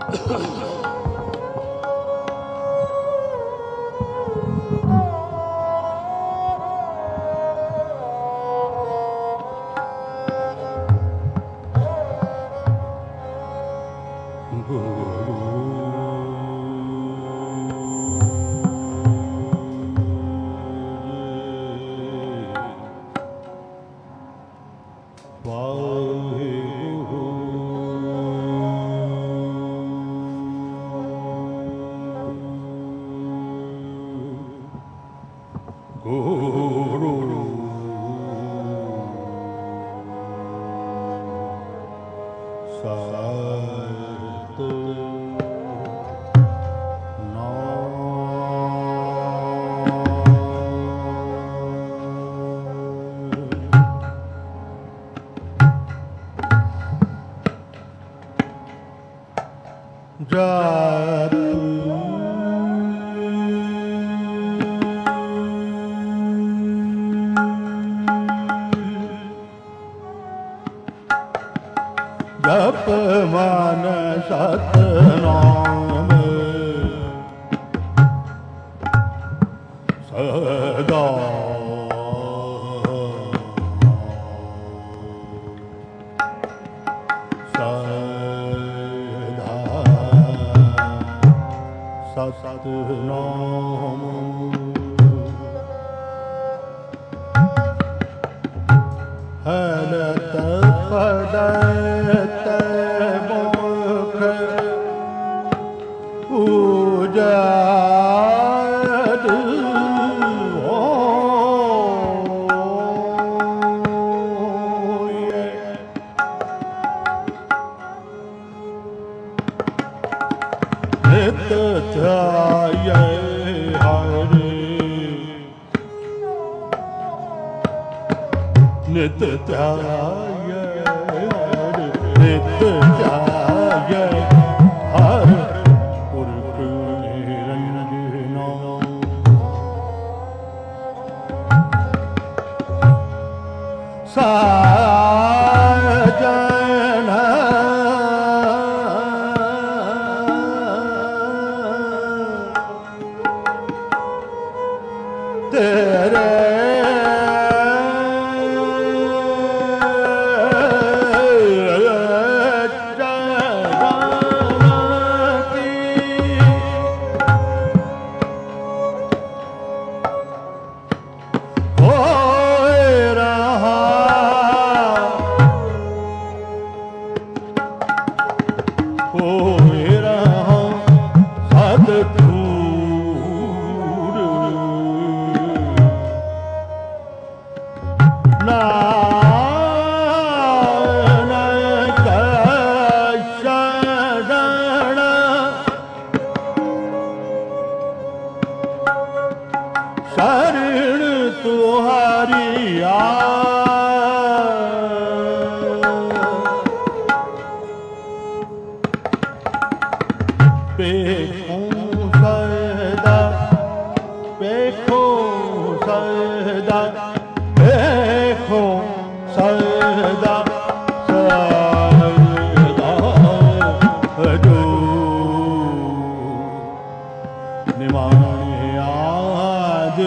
ਜਪ ਮਨ ਸਤਿਨਾਮ ਸਦਾ ਸਤਿਨਾਮ ਹਲਤ ਪੜਤ ਮੁਖ ਉਜੜ ਹੋਏ ਨਿਤ ਧਿਆਏ ਨਿਤ ਧਿਆਏ ਨਿਤ ਧਿਆਏ ਹਰਿ ਪੁਰਖ ਨਿਰੰਜਨੋ ਸਾਜਨ ਤੇਰੇ शरण तुहारी पेखो सदा पेखो सदा पेखो सदा सदा जो निमाने आज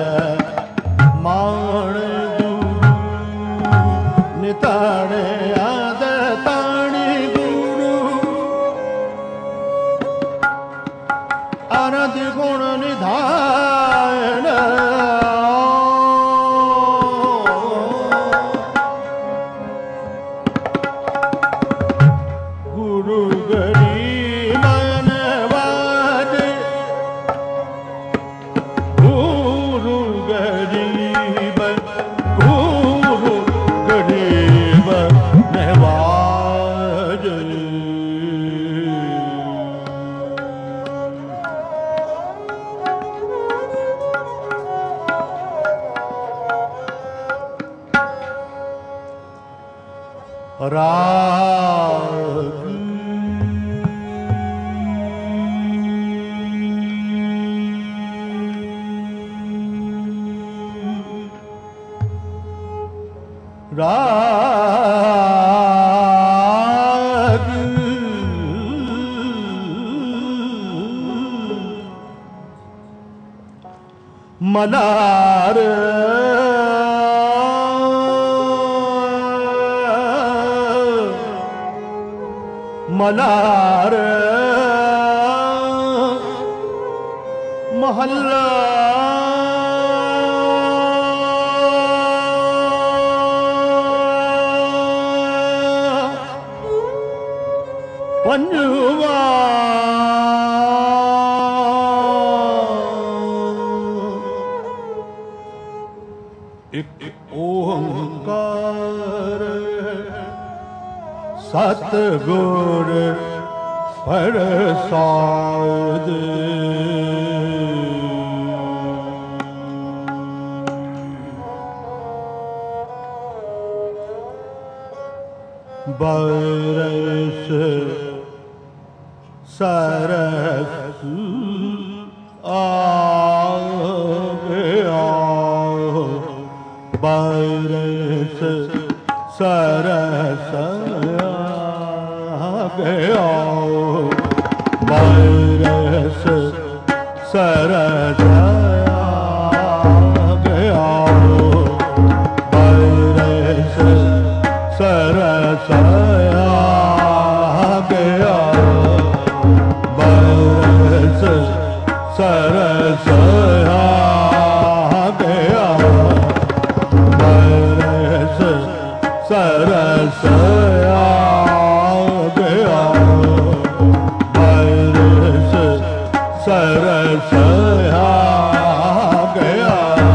माण गुरु निताणे आद ताणी गुरु अनंत गुण निधान गुरु गरीब मनवाज गुरु गरीब नवाज राग राग मलार मलार महल्ला पंजवा एक ओंकार सतगुर प्रसाद बरस सरस बरस सरस गया बरस सरस गया बरस सरस गया बरस सरस गया बरस सरस गया बरस सरस गया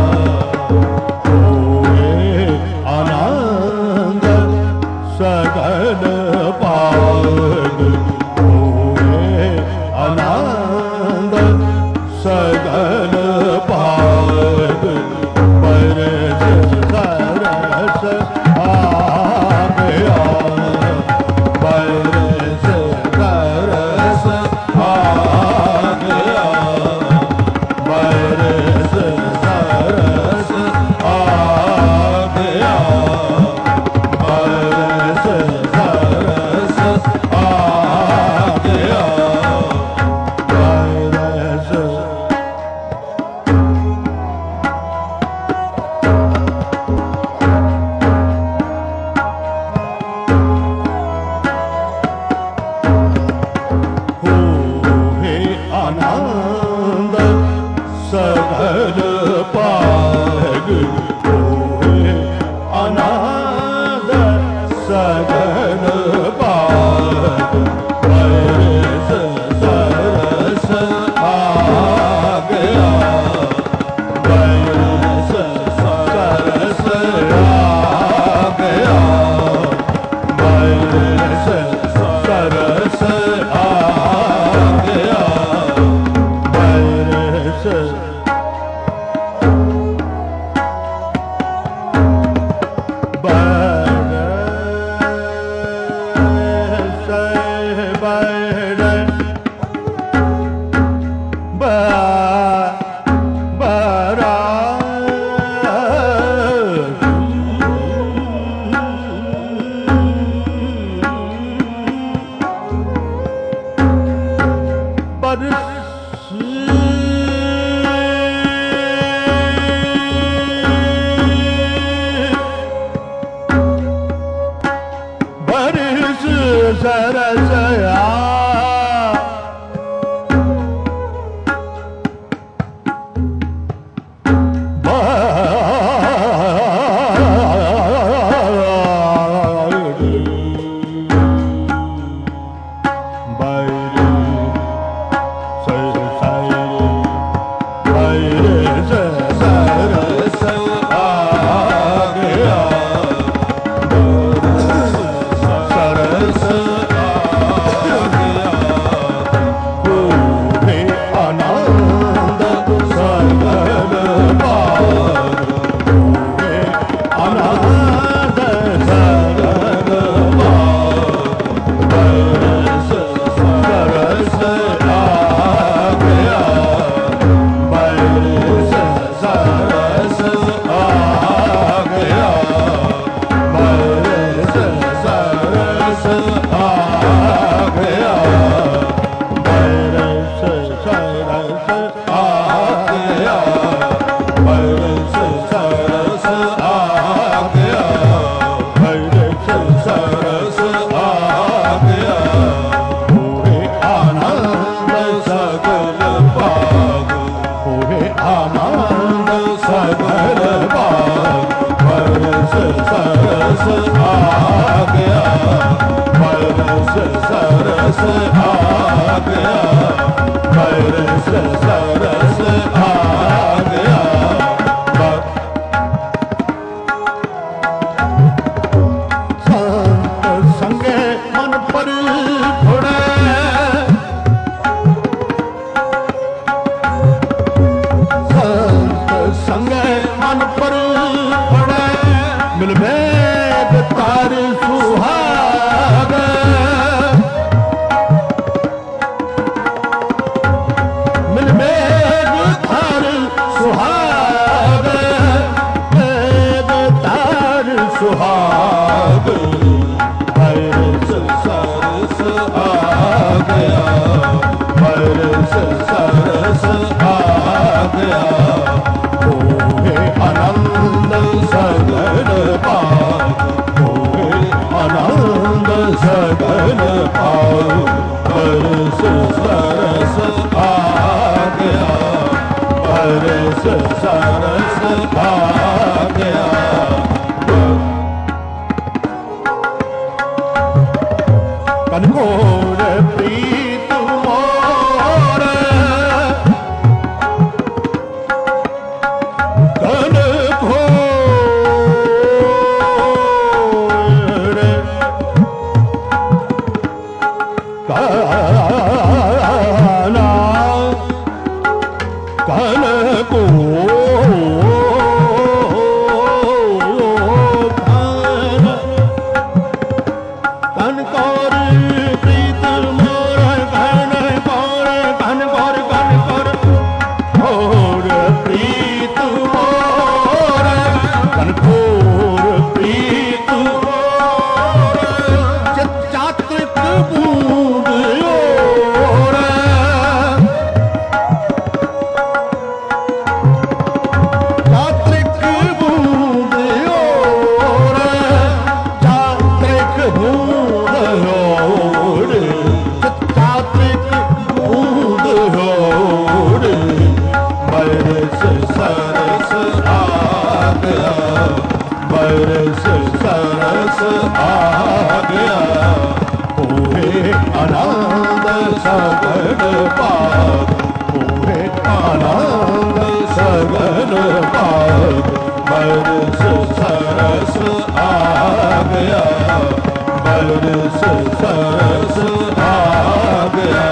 होए आनंद सगल पाग होए आनंद सगल पाग बरस सरस गया बरस सरस गया बरस सरस गया बरस सरस गया बरस होए आनंद सगल पाग होए आनंद सगल पाग बरस सरस गया बरस सरस गया बरस सरस गया बरस सरसया आनंद सगल बाग बरस सरस आ गया बरस सरस आ गया बरस सरस आ गया संत संगे मन पर थोड़े संत संगे मन पर थोड़े मिलवे तार सुहाग मिलवे तार सुहाग तार सुहाग बरस सरस आ गया बरस सरस आ गया होए आनंद सगल पाग होए आनंद सगल पाग बरस सरस आ गया बरस सरस आ गया कनकोर प्रीत मोर कनकोर काना कनकोर कनकोर प्रीत मोर कनकोर कनकोर कनकोर मोर प्रीत मोर कनकोर प्रीत मोर चात्रिक बूंद ओर चात्रिक बूंद ओर चात्रिक बूंद ओर चात्रिक बूंद ओर बरस सरस आ गया बरस सरस आ गया होए आनंद सगल पाग होए आनंद सगल पाग बरस सरस आ गया बरस सरस आ गया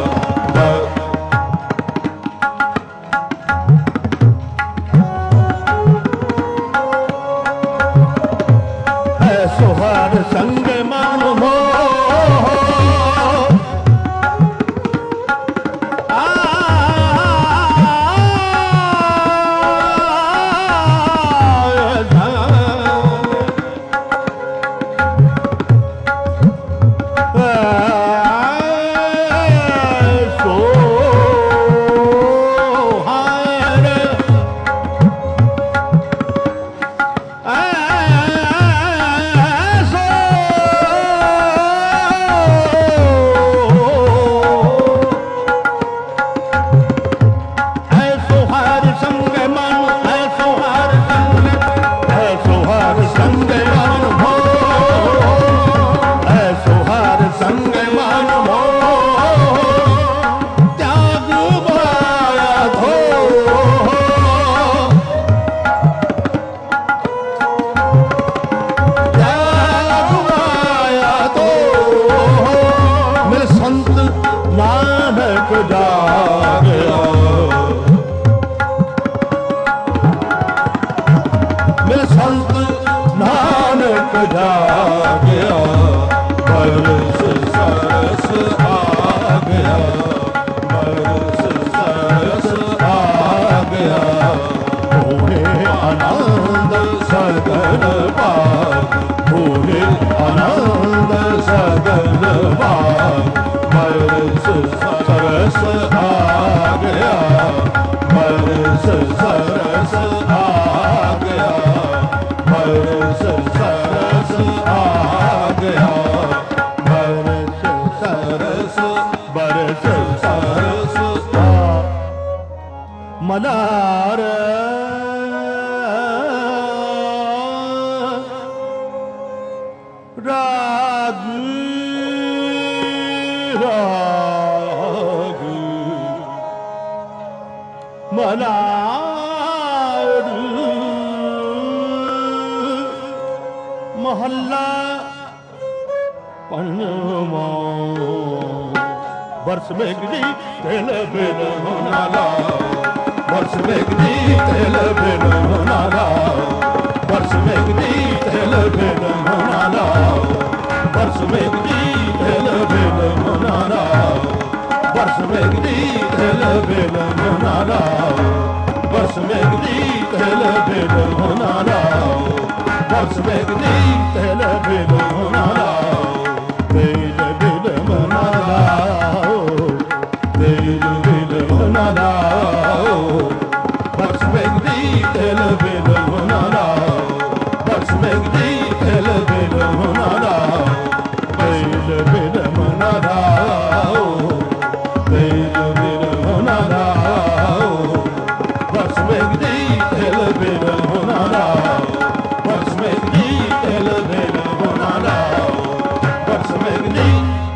है सुहार संग मन मोह जागया बरस सरस आ गया बरस सरस आ गया होए आनंद सगल बाग होए आनंद सगल बाग बरस सरस आ गया बरस सरस आ गया बरस सरस आ गया बरस सरस बरस सरस ਮਲਾਰ ਰਾਗ ਰਾਗ ਮਲਾਰ ਮਹੱਲਾ ਪੰਜਵਾਂ ਬਰਸ ਮੇਘੀ ਤਿਲ ਬਿਨ ਨਾ ਲਾਓ ਬਰਸ ਮੇਘੀ ਤਿਲ ਬਿਨ ਨਾ ਲਾਓ ਬਰਸ ਮੇਘੀ ਤਿਲ ਬਿਨ ਨਾ ਲਾਓ ਬਰਸ ਮੇਘੀ ਤਿਲ ਬਿਨ ਨਾ ਲਾਓ ਬਰਸ ਮੇਘੀ ਤਿਲ ਬਿਨ ਨਾ ਲਾਓ ਬਰਸ ਮੇਘੀ ਤਿਲ ਬਿਨ ਨਾ ਲਾਓ ਬਰਸ ਮੇਘੀ ਤਿਲ ਬਿਨ ਨਾ ਲਾਓ ਤੇਲ ਬਿਨ ਨਾ ਲਾਓ ਤੇਲ ਬਿਨ ਨਾ ਲਾਓ ਬਰਸ ਮੇਘੀ ਤਿਲ ਬਿਨ ਨਾ ਲਾਓ ਬਰਸ ਮੇਘੀ ਤਿਲ ਬਿਨ ਨਾ ਲਾਓ ਤੇਲ ਬਿਨ ਨਾ ਲਾਓ ਤੇਲ ਬਿਨ ਨਾ ਲਾਓ ਬਰਸ ਮੇਘੀ ਤਿਲ ਬਿਨ ਨਾ ਲਾਓ ਬਰਸ ਮੇਘੀ ਤਿਲ ਬਿਨ ਨਾ ਲਾਓ ਬਰਸ ਮੇਘੀ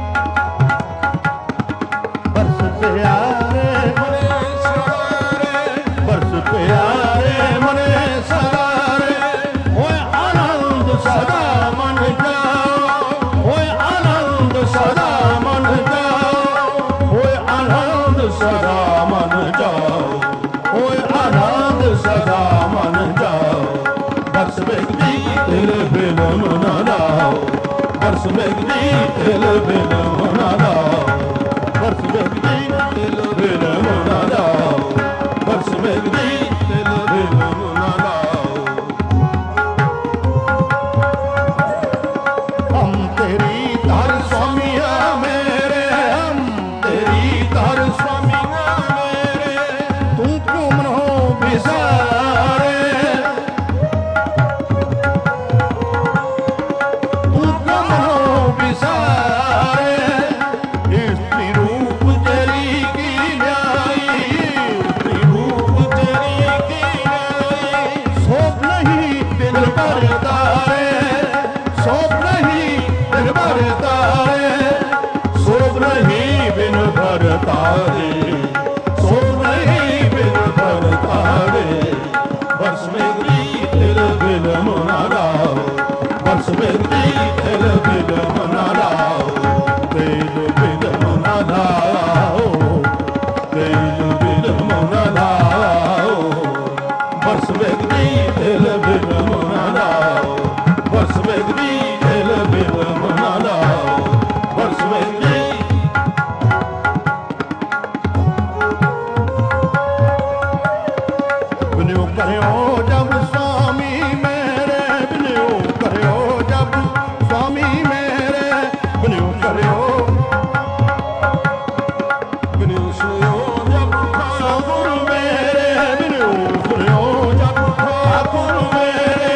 ਬਰਸ ਪਿਆਰੇ ਮਨੇ ਸਵਾਰੇ ਬਰਸ ਪਿਆਰੇ ਮਨੇ ਸਵਾਰੇ ਓਏ ਆਨੰਦ ਸਦਾ ਮਨ ਜਾਓ ਓਏ ਆਨੰਦ ਸਦਾ ਮਨ ਜਾਓ ਓਏ ਆਨੰਦ ਸਦਾ ਮਨ ਜਾਓ ਓਏ ਆਨੰਦ ਸਦਾ ਮਨ ਜਾਓ ਬਰਸ ਮੇਘੀ ਤਿਲ ਬਿਨ ਨਾ ਲਾਓ ਬਰਸ ਮੇਘੀ ਤਿਲ ਬਿਨ ਨਾ ਲਾਓ ਬਰਸ ਮੇਘੀ ਤਿਲ ਬਿਨ ਨਾ ਲਾਓ ਬਰਸ ਮੇਘੀ ਤਿਲ ਬਿਨ ਨਾ ਲਾਓ ਹਮ ਤੇਰੀ ਧਰ ਸੁਆਮੀਆ ਮੇਰੇ ਹਮ ਤੇਰੀ ਧਰ ਸੁਆਮੀਆ ਮੇਰੇ ਤੂੰ ਕਿਉਂ ਮਨੋ ਵਿਸਾਰੇ ਤੂੰ ਕਿਉਂ ਮਨੋ ਵਿਸਾਰੇ ਇਸਤਰੀ ਰੂਪ ਤੇਰੀ ਕੀ ਨਿਆਈ ਇਸਤਰੀ ਰੂਪ ਤੇਰੀ ਕੀ ਨਿਆਈ ਸੋਭ ਨਹੀਂ ਦਿਨ ਭਰ ਤਾਰੇ ਸੋਭ ਨਹੀਂ ਦਿਨ ਭਰ ਤਾਰੇ ਸੋਭ ਨਹੀਂ ਬਿਨ ਭਰ ਤਾਰੇ ਸੋਭ ਨਹੀਂ ਬਿਨ ਭਰ ਤਾਰੇ ਬਰਸ ਮੇਘੀ ਤਿਲ ਬਿਨ ਨਾ ਲਾਓ ਬਰਸ ਮੇਘੀ ਤਿਲ ਬਿਨ ਨਾ ਲਾਓ ਤੇਲ ਬਿਨ ਨਾ ਲਾਓ ਤੇਲ ਬਿਨ ਨਾ ਲਾਓ ਬਰਸ ਮੇਘੀ ਤਿਲ ਬਿਨ ਨਾ ਲਾਓ ਬਰਸ ਮੇਘੀ ਤਿਲ ਬਿਨ ਨਾ ਲਾਓ ਬਰਸ ਮੇਘੀ ਬਿਨਿਓ ਕਰਿਓ ਜਬ ਸੁਆਮੀ ਮੇਰੇ ਬਿਨਿਓ ਕਰਿਓ ਜਬ ਸੁਆਮੀ ਮੇਰੇ ਬਿਨਿਓ ਕਰਿਓ ਬਿਨਿਓ ਸੁਣਿਓ ਜਬ ਠਾਕੁਰ ਮੇਰੇ ਬਿਨਿਓ ਸੁਣਿਓ ਜਬ ਠਾਕੁਰ ਮੇਰੇ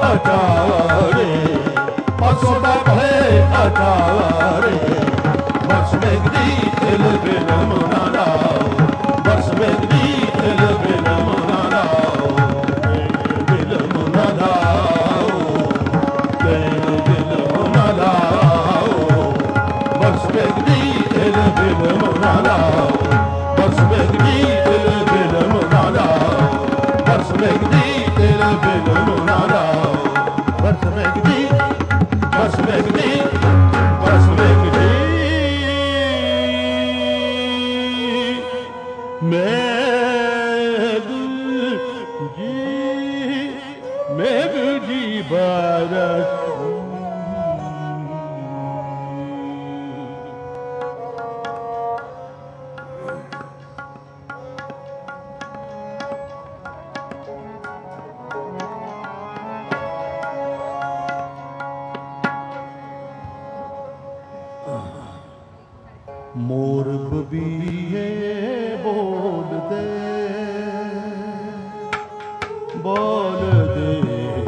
ਅਟਾਰੇ ਪਰਸੋਂ ਦਾ ਭਲੇ ਅਟਾਰੇ ਬਰਸ ਵੇਗਦੀ ਦਿਲ ਬਿਲਮ ਨਾ ਲਾਓ ਬਰਸ ਵੇਗਦੀ ਦਿਲ ਬਿਲਮ ਨਾ ਲਾਓ ਬਿਲਮ ਨਾ ਲਾਓ ਬਿਲਮ ਨਾ ਲਾਓ ਬਰਸ ਵੇਗਦੀ ਦਿਲ ਬਿਲਮ ਨਾ ਲਾਓ ਬਰਸ ਵੇਗਦੀ ਦਿਲ ਬਿਲਮ ਨਾ ਲਾਓ ਬਰਸ ਵੇਗਦੀ ਦਿਲ ਬਿਲਮ ਨਾ ਲਾਓ ਬਰਸ ਵੇਗਦੀ ਬਰਸ ਵੇਗਦੀ ਬਰਸ ਵੇਗਦੀ ਮੇਘ ਜੀ ਬਰਸ ਮੋਰ ਬਬੀਏ ਬੋਲਦੇ ਬੋਲਦੇ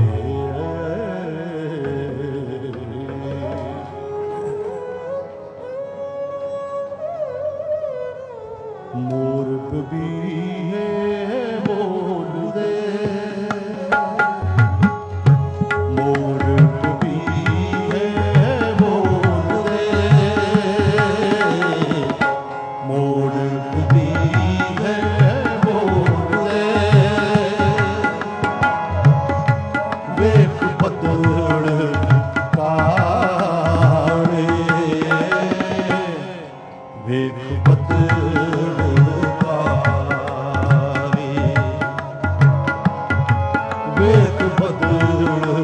ਮੋਰ ਬਬੀਏ ਬੋਲਦੇ ਮੋਰ ਬਬੀਏ ਬੋਲਦੇ ਮੋਰ ਬਬੀਏ ਬੋਲਦੇ ਵੇਖ ਬੱਦਲ ਕਾਲੇ ਵੇਖ ਬੱਦਲ ਕਾਲੇ ਵੇਖ ਬੱਦਲ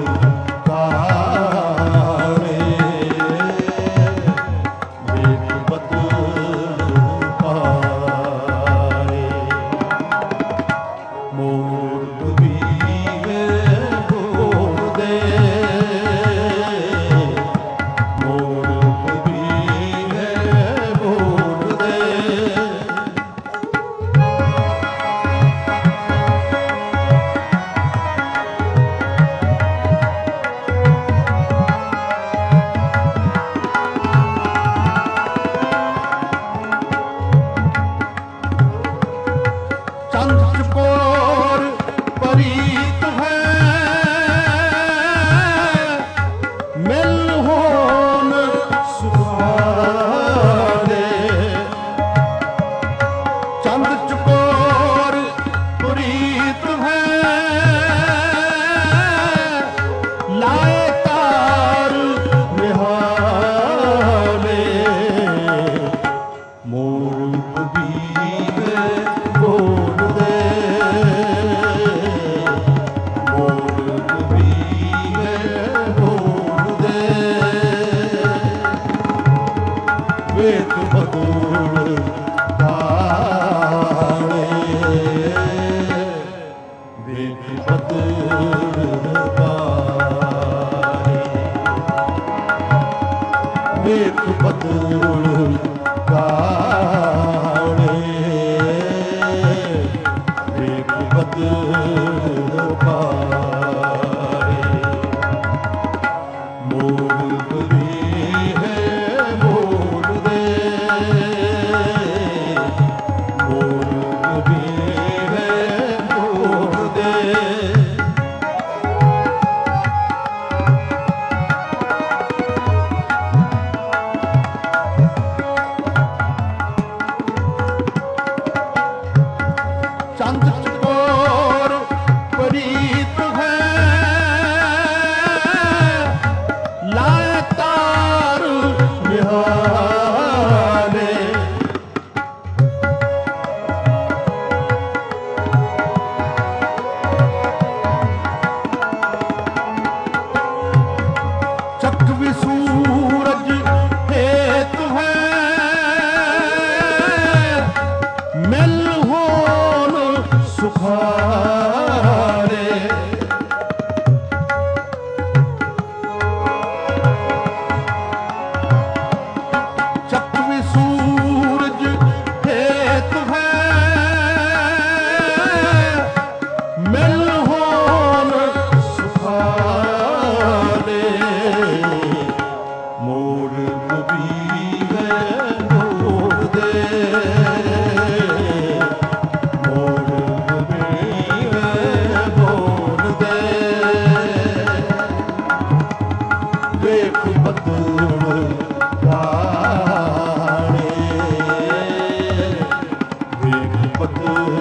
ਕਾਲੇ ਵੇਖ ਬੱਦਲ ਕਾਲੇ ਮੋਰ ਬਬੀਏ ਬੋਲਦੇ ਮੋਰ ਬਬੀਏ ਬੋਲਦੇ ਚੰਦ ਚਕੋਰ ਪ੍ਰੀਤ ਹੈ ਮਿਲ ਹੋਣ ਸੁਹਾਲੇ ਚੰਦ ਚਕੋਰ ਪ੍ਰੀਤ ਹੈ ਲਾਏ ਤਾਰ ਨਿਹਾਲੇ ਮੋਰ ਬਬੀਏ ਬੋਲਦੇ ਮੋਰ ਬਬੀਏ ਬੋਲਦੇ ਵੇਖ ਬੱਦਲ ਕਾਲੇ ਵੇਖ ਬੱਦਲ ਕਾਲੇ ਵੇਖ ਬੱਦਲ ਕਾਲੇ ਵੇਖ ਬੱਦਲ ਕਾਲੇ ਮੋਰ ਬਬੀਏ ਬੋਲਦੇ ਮੋਰ ਬਬੀਏ ਬੋਲਦੇ ਚੰਦ ਚਕੋਰ ਪ੍ਰੀਤ ਹੈ ਲਾਏ ਤਾਰ ਨਿਹਾਲੇ ਚੱਕ ਵੀ ਸੂਰਜ ਹੇਤ ਹੈ ਮਿਲ ਹੋਣ ਸੁਖ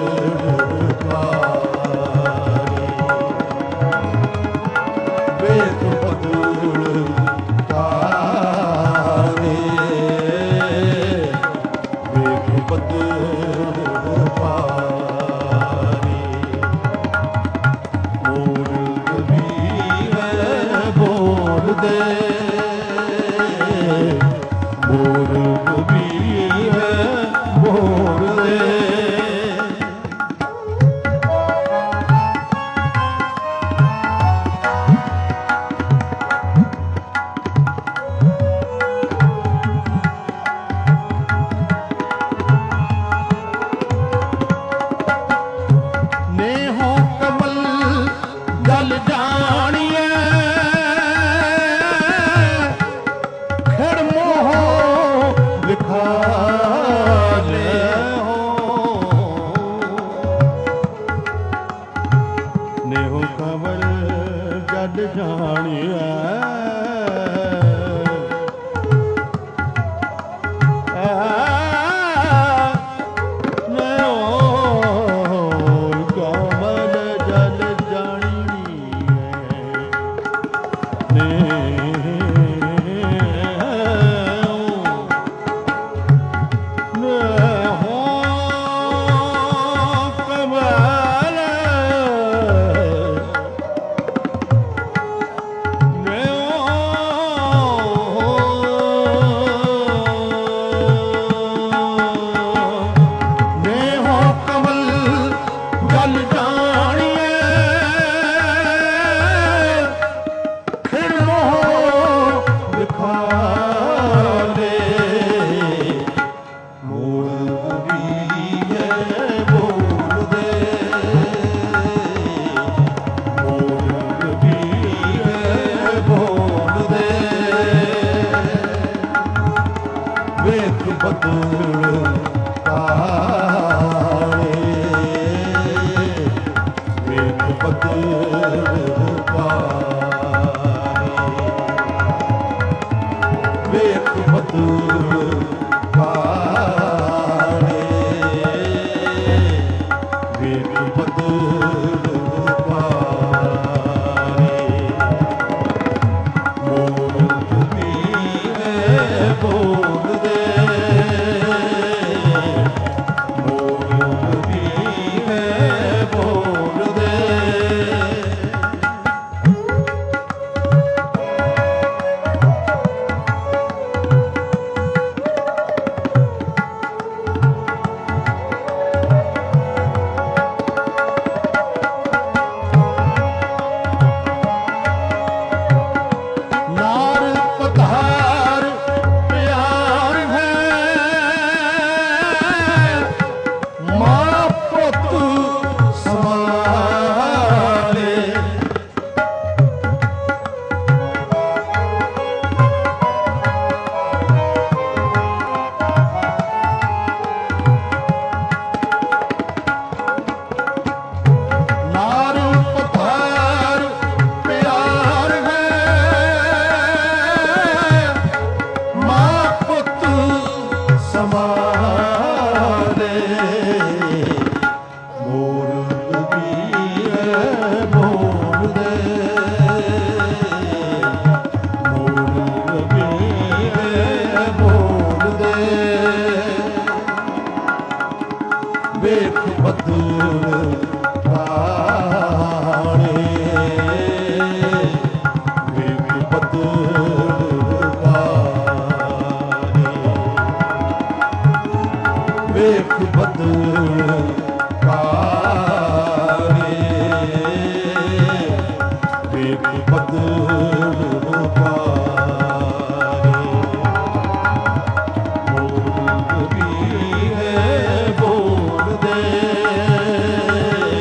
बोल दे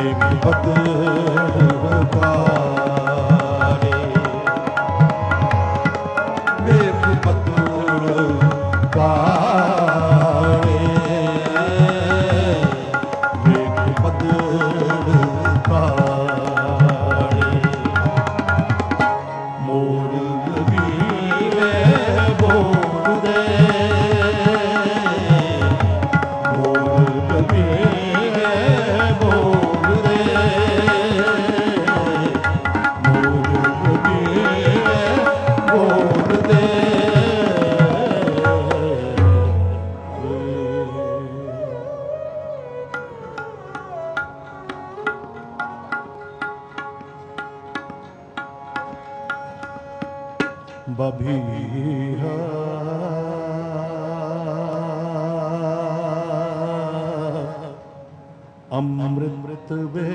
ਬਬੀਹਾ ਅੰਮ੍ਰਿਤ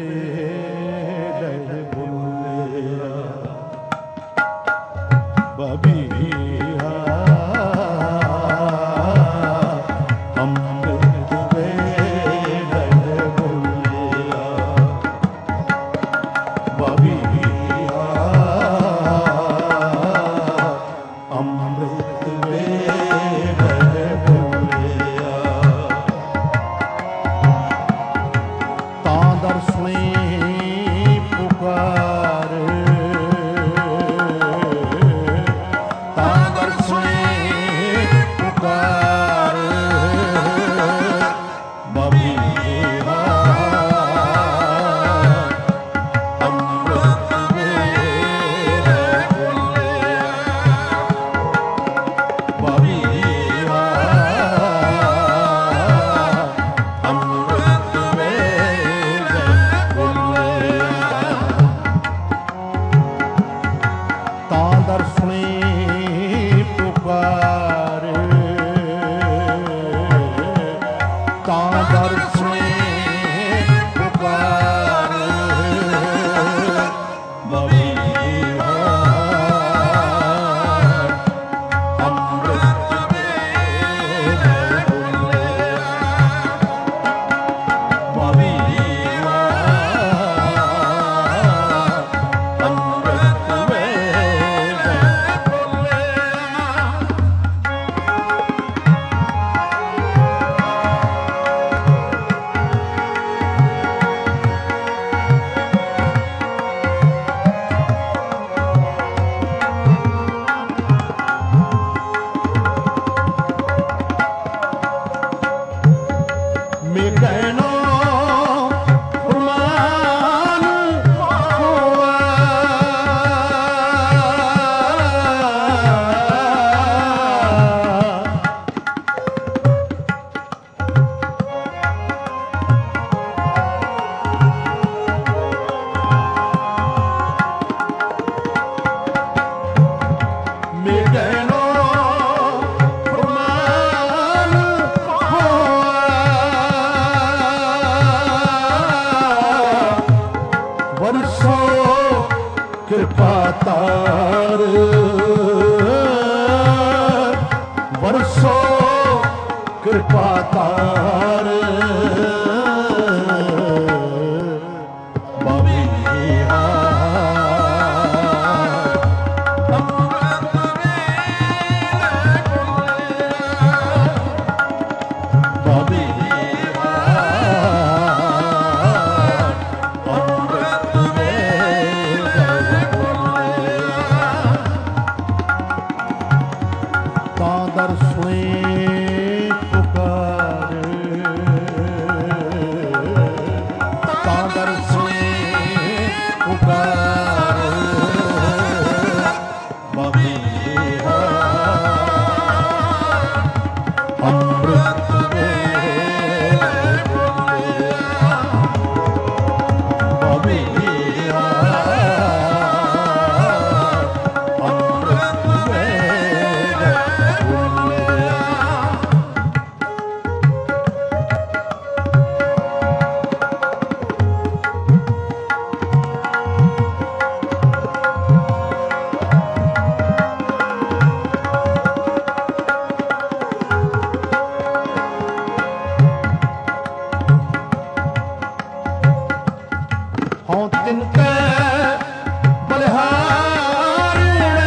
ਵੇਲੇ ਬੋਲਿਆ ਬਬੀਹਾ ਅੰਮ੍ਰਿਤ ਵੇਲੇ ਬੋਲਿਆ ਬਬੀਹਾ ਅੰਮ੍ਰਿਤ ਵੇਲੇ ਬੋਲਿਆ ਤਾਂ ਦਰਸ਼ਨੀ ਪੁਕਾਰ ਤਾਂ ਦਰਸ਼ਨੀ ਪੁਕਾਰ ਬਬੀਹਾ ਅੰਮ੍ਰਿਤ ਵੇਲੇ ਬੋਲਿਆ ਬਬੀਹਾ ਅੰਮ੍ਰਿਤ ਵੇਲੇ ਬੋਲਿਆ ਤਾਂ ਦਰਸ਼ਨੀ ਪੁਕਾਰ ਤਾਂ ਦਰਸ਼ਨੀ ਪੁਕਾਰ ਬਬੀਹਾ ਅੰਮ੍ਰਿਤ ਵੇਲੇ ਬੋਲਿਆ ਬਬੀਹਾ ਅੰਮ੍ਰਿਤ ਵੇਲੇ ਮੈਂ ਕਹਿਣਾ ਫਰਮਾਨ ਹੋਆ ਮੈਂ ਕਹਿਣਾ ਫਰਮਾਨ ਹੋਆ ਵਰਸੋ ਕਿਰਪਾ ਤਾਰ ਵਰਸੋ ਕਿਰਪਾ ਤਾਰ ਬਬੀਹਾ ਅੰਮ੍ਰਿਤ ਵੇਲੇ ਬੋਲਿਆ ਬਬੀਹਾ ਅੰਮ੍ਰਿਤ ਵੇਲੇ ਬੋਲਿਆ ਤਾਂ ਦਰਸ਼ਨੀ ਪੁਕਾਰ ਤਾਂ ਦਰਸ਼ਨੀ ਪੁਕਾਰ ਬਬੀਹਾ ਅੰਮ੍ਰਿਤ ਵੇਲੇ ਬੋਲਿਆ ਬਬੀਹਾ ਅੰਮ੍ਰਿਤ ਵੇਲੇ ਬੋਲਿਆ ਹਉ ਤਿਨ ਕੈ ਬਲਿਹਾਰ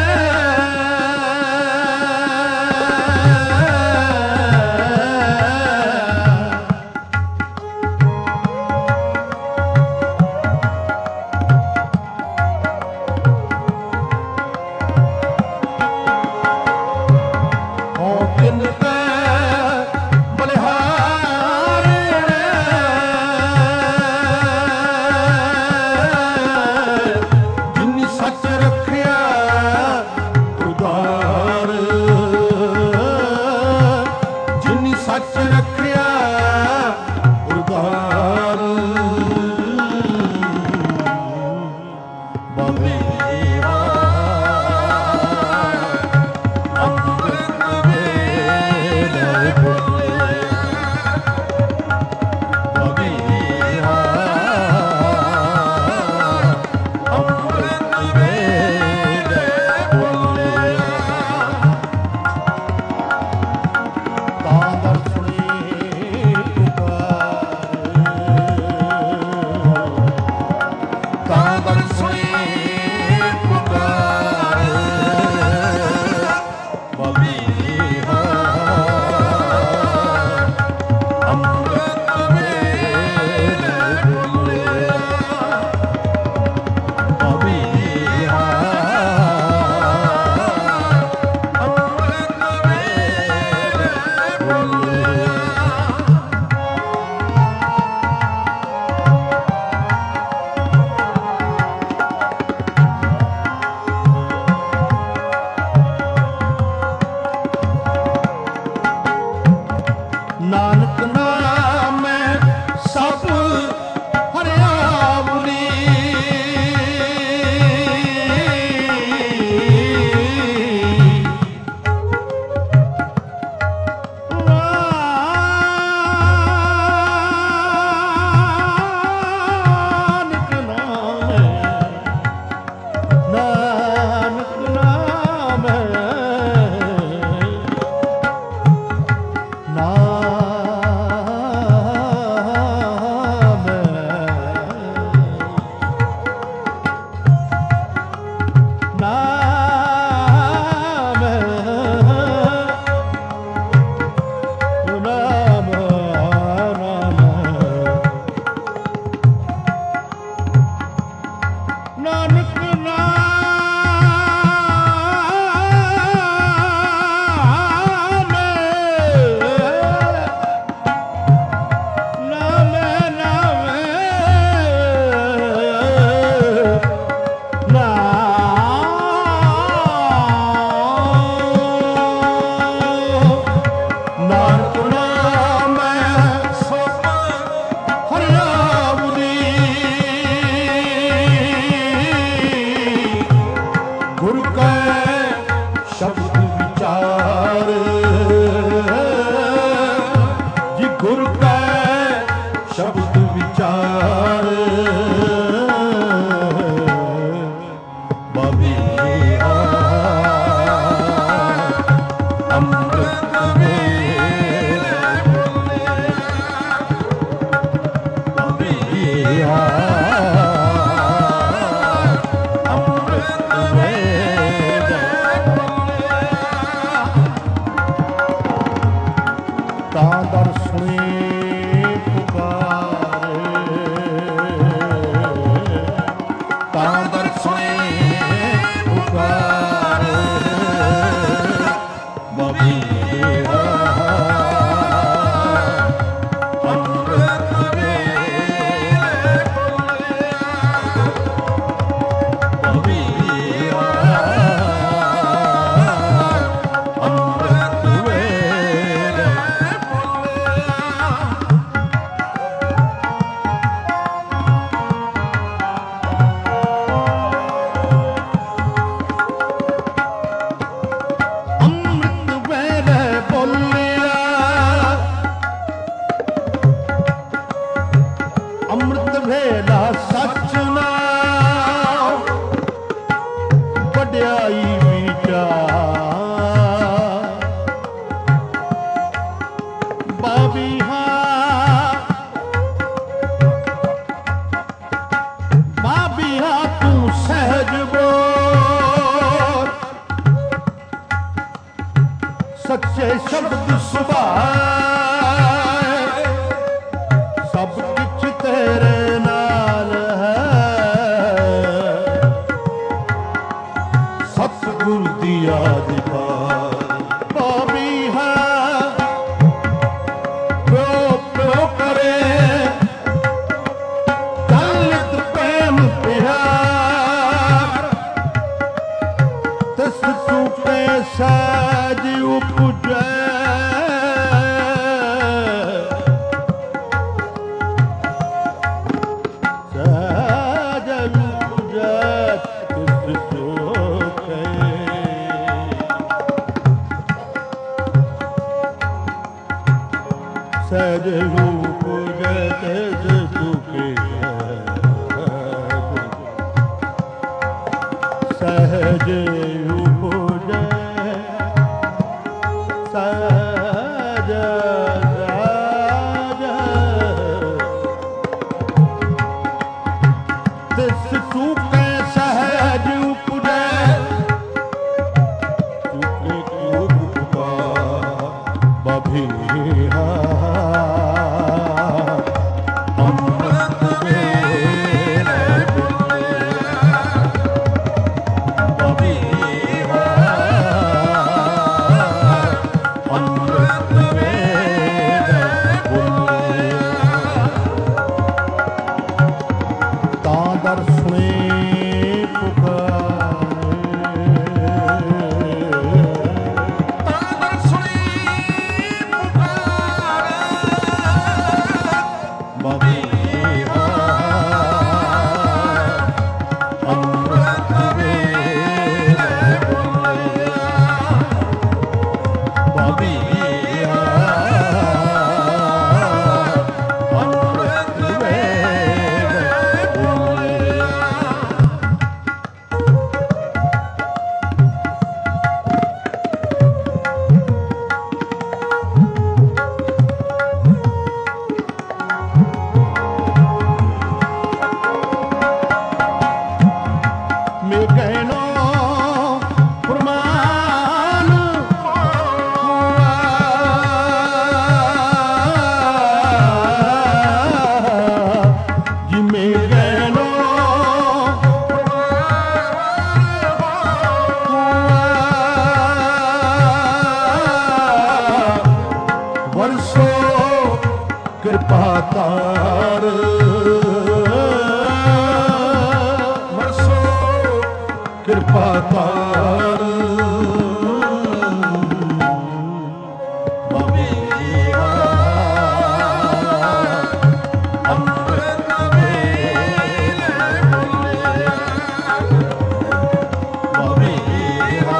ਨਾਨਕ ਨਾਮੈ ਸਭ ਹਰਿਆਵਲੀ ਜੇ ਸ਼ਬਦ ਸੁਭਾਏ ਸਭ ਕੁਛ ਤੇਰੇ ਨਾਲ ਹੈ। ਸਤਿਗੁਰ ਦੀ ਆਦਿਕਾਰ ਬਾਬੀ ਹੈ ਪਿਓ ਪਿਓ ਕਰੇ ਤਲਿਤ ਪ੍ਰੇਮ ਪਿਆਰ ਤਿਸ ਤੂਪੇ ਸਹਿਜ ਉਪਜੈ ਸਹਿਜ ਉਪਜੈ ਤਿਸ ਤੂਪੇ ਸਹਿਜ ਉਪਜੈ ਤਿਸ ਤੂਪੇ ਸਹਿਜ ਉਪਜੈ ਸਹਿਜ ਤਿਸ ਤੂਪੇ ਸਹਿਜ ਉਪਜੈ ਤੂਪੇ ਉਪਜੈ ਬਾਭੀ ਕਿਰਪਾਤਾਰ ਵਰਸੋ ਕਿਰਪਾਤਾਰ ਬਾਬੀਆ ਅੰਮ੍ਰਿਤ ਵੇਲੇ ਬੋਲਿਆ ਬਾਬੀਆ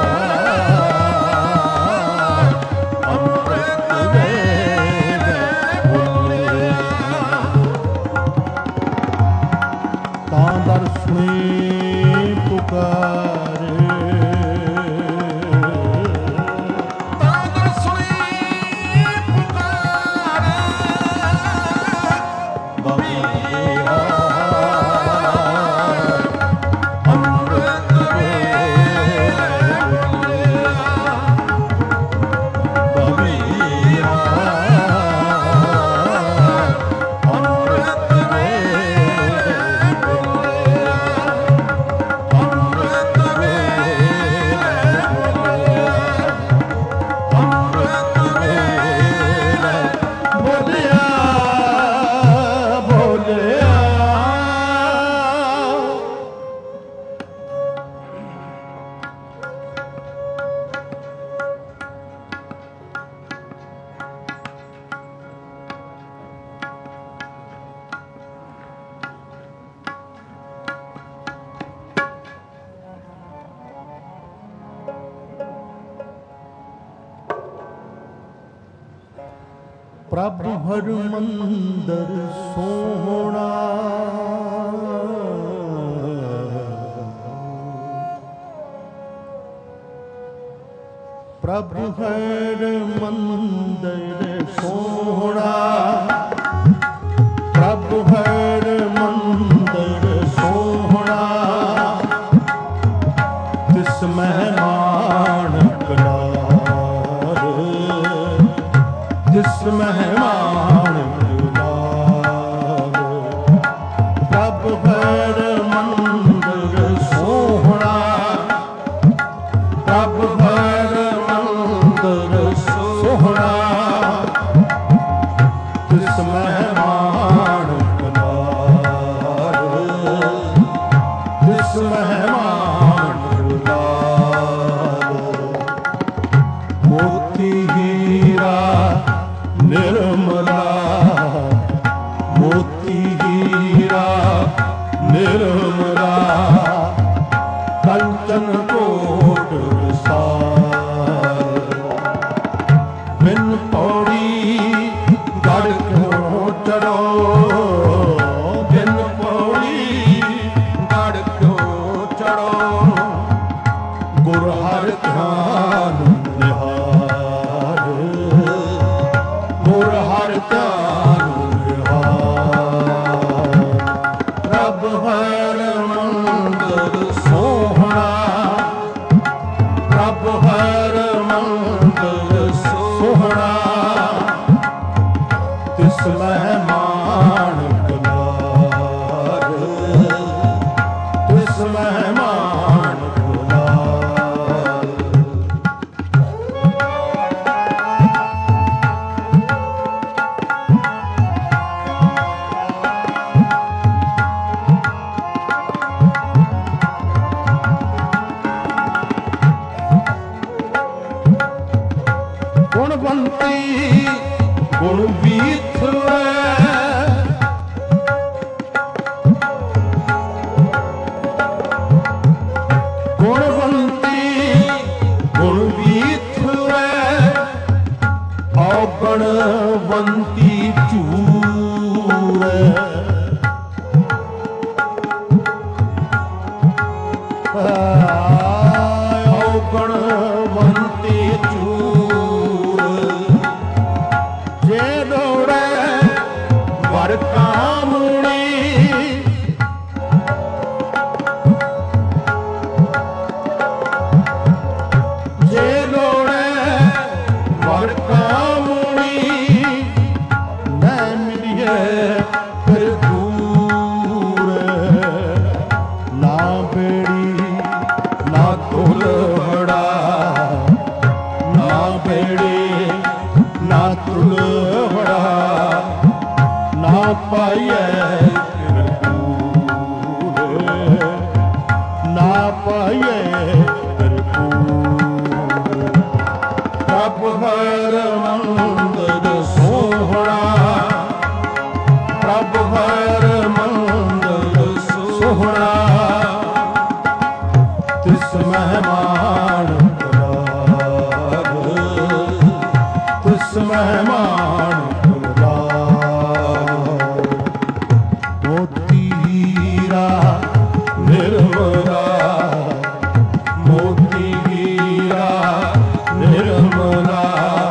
ਅੰਮ੍ਰਿਤ ਵੇਲੇ ਤਾਂ ਦਰਸ਼ਨੀ ਪੁਕਾਰੇ ਤਾਂ ਦਰਸ਼ਨੀ ਪੁਕਾਰੇ ਬਾਬੀਆ ਅੰਮ੍ਰਿਤ ਵੇਲੇ ਬੋਲਿਆ ਬਾਬੀਆ ਅੰਮ੍ਰਿਤ ਵੇਲੇ ਅੰਮ੍ਰਿਤ ਬੋਲਿਆ ਬੋਲਿਆ ਪ੍ਰਭ ਹਰ ਮੰਦਰ ਸੋਹਣਾ ਪ੍ਰਭ ਹਰ ਮੰਦਰ ਸੋਹਣਾ ਪ੍ਰਭ ਹਰ ਮੰਦਰ ਸੋਹਣਾ ਤਿਸ ਮਹਿਮਾਨ ਕਨਾਰ ਨਿਰਮਲਾ ਕੰਚਨ ਕੋਟ ਵਿਸਾਰ ਬਿਨ ਪੌੜੀ ਗੜ ਕਿਉਂ ਚੜੋ ਬਿਨ ਪੌੜੀ ਗੜ ਕਿਉਂ ਚੜੋ ਗੁਰ ਹਰਿ ਧਿਆਨ ਨਿਹਾਰ ਗੁਰ ਹਰਿ ਧਿਆਨ ਨਿਹਾਰ ਪ੍ਰਭ ਹਰਿ ਮੰਦਰ ਸੋਹਣਾ ਪ੍ਰਭ ਹਰਿ ਮੰਦਰ ਸੋਹਣਾ ਤਿਸ ਮਹਿਮਾਨ ਗੁਲਾਰ ਤਿਸ ਮਹਿਮਾਨ ਗੁਲਾਰ ਗੁਣਵੰਤੀ ਗੁਣ ਵੀਥੈ ਗੁਣਵੰਤੀ ਗੁਣ ਵੀਥੈ ਔਗਣਵੰਤੀ ਚੂਰ ਔਗਣਵੰਤੀ ਚੂਰ ਜੇ ਦੌੜੈ ਵਰ ਕਾਮਣੀ ਜੇ ਦੌੜੈ ਵਰ ਕਾਮਣੀ ਨਾ ਮਿਲਿਐ ਫਿਰ ਦੂਰ ਨਾ ਬੇੜੀ ਨਾ ਤੁਲਹੜਾ ਨਾ ਬੇੜੀ ਨਾ ਤੁਲਹੜਾ ਨਾ ਪਾਈਐ ਕਿਰਪੂਰ ਨਾ ਪਾਈਐ ਕਿਰਪੂਰ ਪ੍ਰਭ ਹਰਿ ਮੰਦਰ ਸੋਹਣਾ ਪ੍ਰਭ ਹਰਿ ਮੰਦਰ ਸੋਹਣਾ ਤਿਸ ਮਹਿਮਾਨ ਗੁਲਾਰ ਤਿਸ ਮਹਿਮਾਨ ਗੁਲਾਰ ਮੋਤੀ ਹੀਰਾ ਨਿਰਮਲਾ ਮੋਤੀ ਹੀਰਾ ਨਿਰਮਲਾ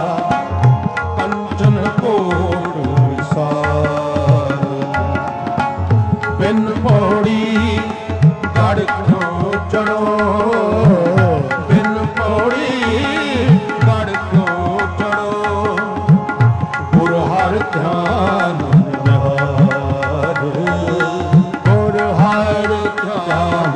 ਕੰਚਨ ਕੋਟ ਵਿਸਾਰ ਬਿਨ ਪੌੜੀ ਗੜ ਕਿਉਂ ਚੜੋ ਬਿਨ ਪੌੜੀ ਗੜ ਕਿਉਂ ਚੜੋ ਗੁਰ ਹਰਿ ਧਿਆਨ ਨਿਹਾਰ ਗੁਰ ਹਰਿ ਧਿਆਨ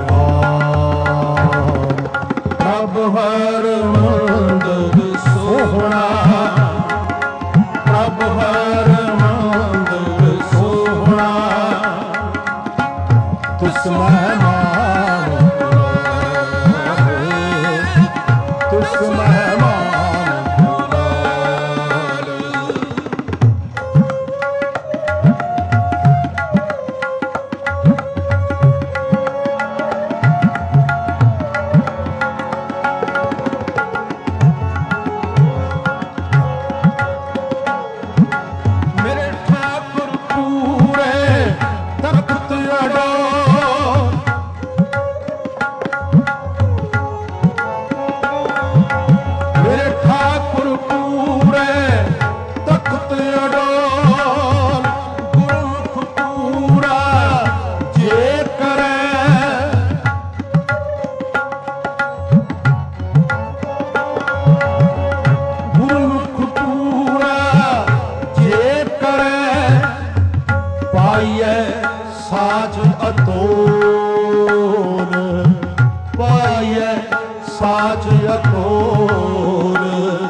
ਨਿਹਾਰ ਪ੍ਰਭ ਹਰਿ ਮੰਦਰ ਸੋਹਣਾ ਪ੍ਰਭ ਹਰਿ ਮੰਦਰ ਸੋਹਣਾ ਤਿਸ ਮਹਿਮਾਨ ਤਿਸ ਮਹਿਮਾਨ ਮੇਰੇ ਠਾਕੁਰ ਪੂਰੇ ਤਖਤ ਅਡੋ ਮੇਰੇ ਠਾਕੁਰ ਪੂਰੇ ਤਖਤ ਅਡੋਲ ਗੁਰਮੁਖ ਪੂਰਾ ਜੇ ਕਰੈ ਗੁਰਮੁਖ ਪੂਰਾ ਜੇ ਕਰੈ ਪਾਈਐ ਸਾਜ ਅਤੋਲ ਪਾਈਐ ਸਾਜ ਅਤੋਲ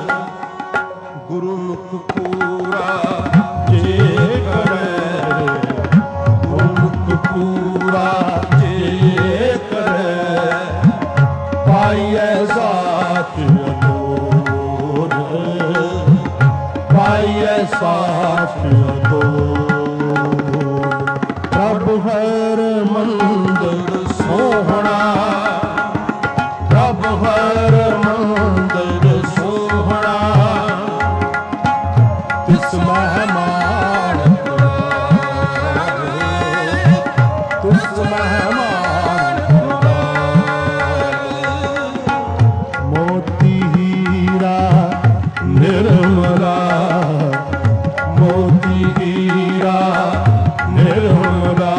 ਗੁਰਮੁਖ ਪੂਰਾ ਜੇ ਕਰੈ ਗੁਰਮੁਖ ਪੂਰਾ ਜੇ ਕਰੈ ਪਾਈਐ ਸਾਜ ਅਤੋਲ ਪਾਈਐ ਸਾਜ ਅਤੋਲ ਪ੍ਰਭ ਹਰਿ ਮੰਦਰ ਸੋਹਣਾ, ਪ੍ਰਭ ਹਰ ਮੰਦਰ ਸੋਹਣਾ, ਤਿਸ ਮਹਿਮਾਨ ਤਿਸ ਮਹਿਮਾਨ ਮੋਤੀ ਹੀਰਾ ਨਿਰਮਲਾ, ਮੋਤੀ ਹੀਰਾ ਨਿਰਮਲਾ,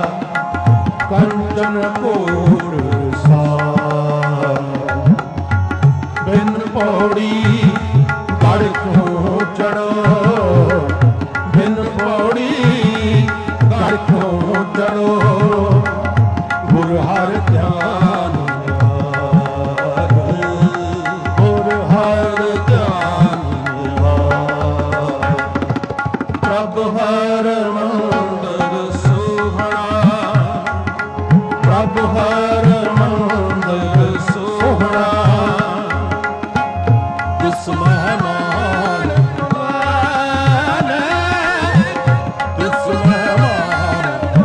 ਕੰਚਨ ਕੋਰ ਸਾਰ, ਬਿਨ ਪੌੜੀ ਗੜ ਕੋ ਚੜੋ, ਬਿਨ ਪੌੜੀ ਗੜ ਕੋ ਚੜੋ, ਗੁਰ ਹਰਿ ਧਿਆਨ ਨਿਵਾਰ, ਗੁਰ ਹਰਿ ਧਿਆਨ ਨਿਵਾਰ, ਪ੍ਰਭ ਹਰ ਮੰਦਰ ਸੋਹਣਾ, ਪ੍ਰਭ ਹਰ ਮੰਦਰ ਸੋਹਣਾ, ਤਿਸ ਮਹਿਮਾਨ ਤਿਸ ਮਹਿਮਾਨ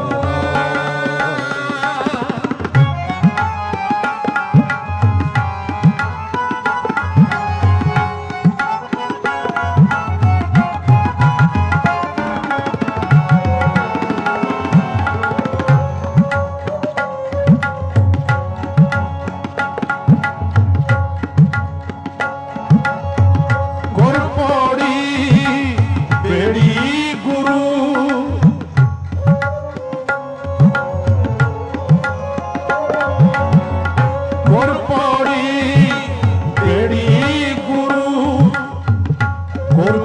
ਗੁਰ ਪੌੜੀ ਬੇੜੀ ਗੁਰੂ, ਗੁਰ ਪੌੜੀ ਬੇੜੀ ਗੁਰੂ, ਗੁਰ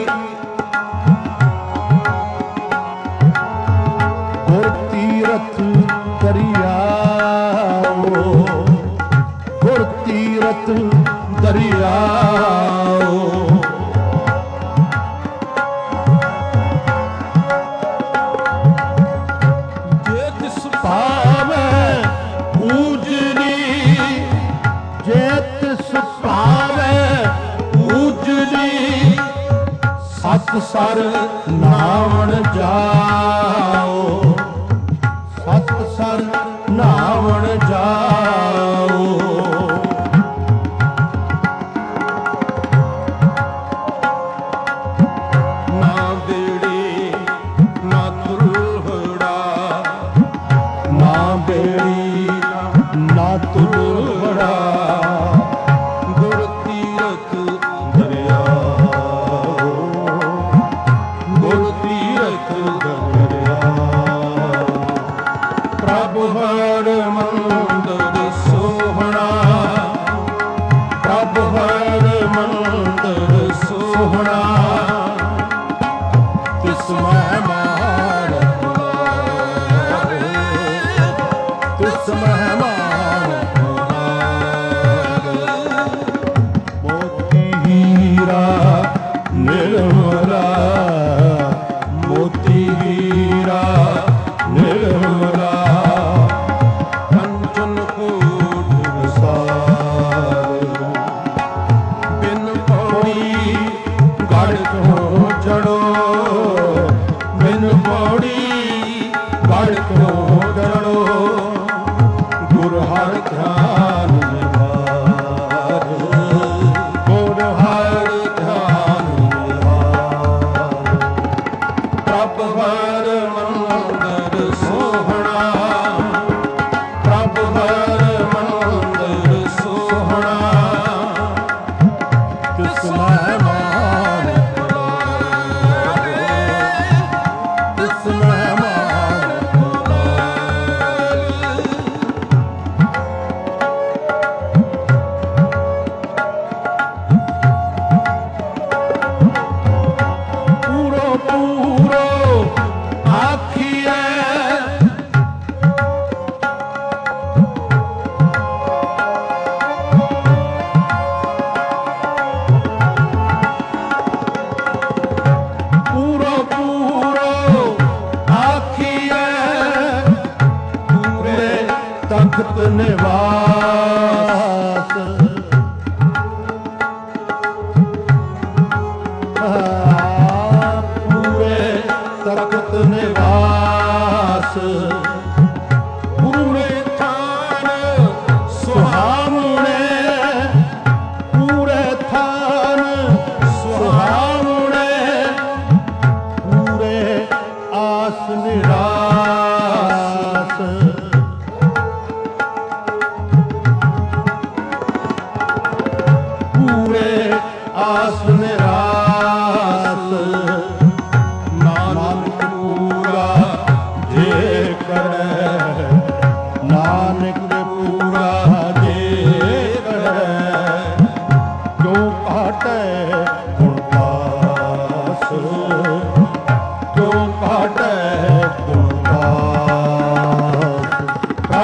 ਤੀਰਥ ਦਰਿਆਓ, ਗੁਰ ਤੀਰਥ ਦਰਿਆਓ, ਜੇ ਤਿਸ ਭਾਵੈ ਪੂਜਨੀ, ਜੇ ਤਿਸ ਭਾਵੈ ਪੂਜਨੀ, ਸਤ ਸਰ ਨਾਵਣ ਜਾਓ, ਸਤ ਸਰ ਨਾਵਣ ਜਾਓ, ਨਾ ਬੇੜੀ ਨਾ ਤੁਲਹੜਾ, ਨਾ ਬੇੜੀ ਨਾ ਤੁਲਹੜਾ, ਗੁਰ ਤੀਰਥ ਦਰਿਆਓ, ਗੁਰ ਤੀਰਥ ਦਰਿਆਓ, ਪ੍ਰਭ ਹਰ ਮੰਦਰ ਸੋਹਣਾ, ਪ੍ਰਭ ਹਰ ਮੰਦਰ ਸੋਹਣਾ, ਤਿਸ ਮਹਿਮਾਨ ਤਿਸ ਮਹਿਮਾਨ ਮੋਤੀ ਹੀਰਾ ਨਿਰਮਲਾ, ਮੋਤੀ ਹੀਰਾ ਨਿਰਮਲਾ, ਕੰਚਨ ਕੋਟ ਸਾਰ, ਬਿਨ ਪੌੜੀ ਗੜ ਕੋ ਚੜੋ, ਬਿਨ ਪੌੜੀ ਗੜ ਕੋ ਚੜੋ, ਗੁਰ ਹਰਿ ਧਿਆਨ ਨਿਵਾਰ, ਗੁਰ ਹਰਿ ਧਿਆਨ ਨਿਵਾਰ, ਪ੍ਰਭ ਹਰ ਮੰਦਰ ਸੋਹਣਾ, ਪ੍ਰਭ ਹਰ ਮੰਦਰ ਸੋਹਣਾ, ਤਿਸ ਮਹਿਮਾਨ ਤਿਸ ਮਹਿਮਾਨ ਪੂਰੋ ਪੂਰੋ ਆਖੀਐ, ਪੂਰੋ ਪੂਰੋ ਆਖੀਐ, ਪੂਰੇ ਤਖਤ ਨਿਵਾਸ, ਪੂਰੇ ਤਖਤ ਨਿਵਾਸ,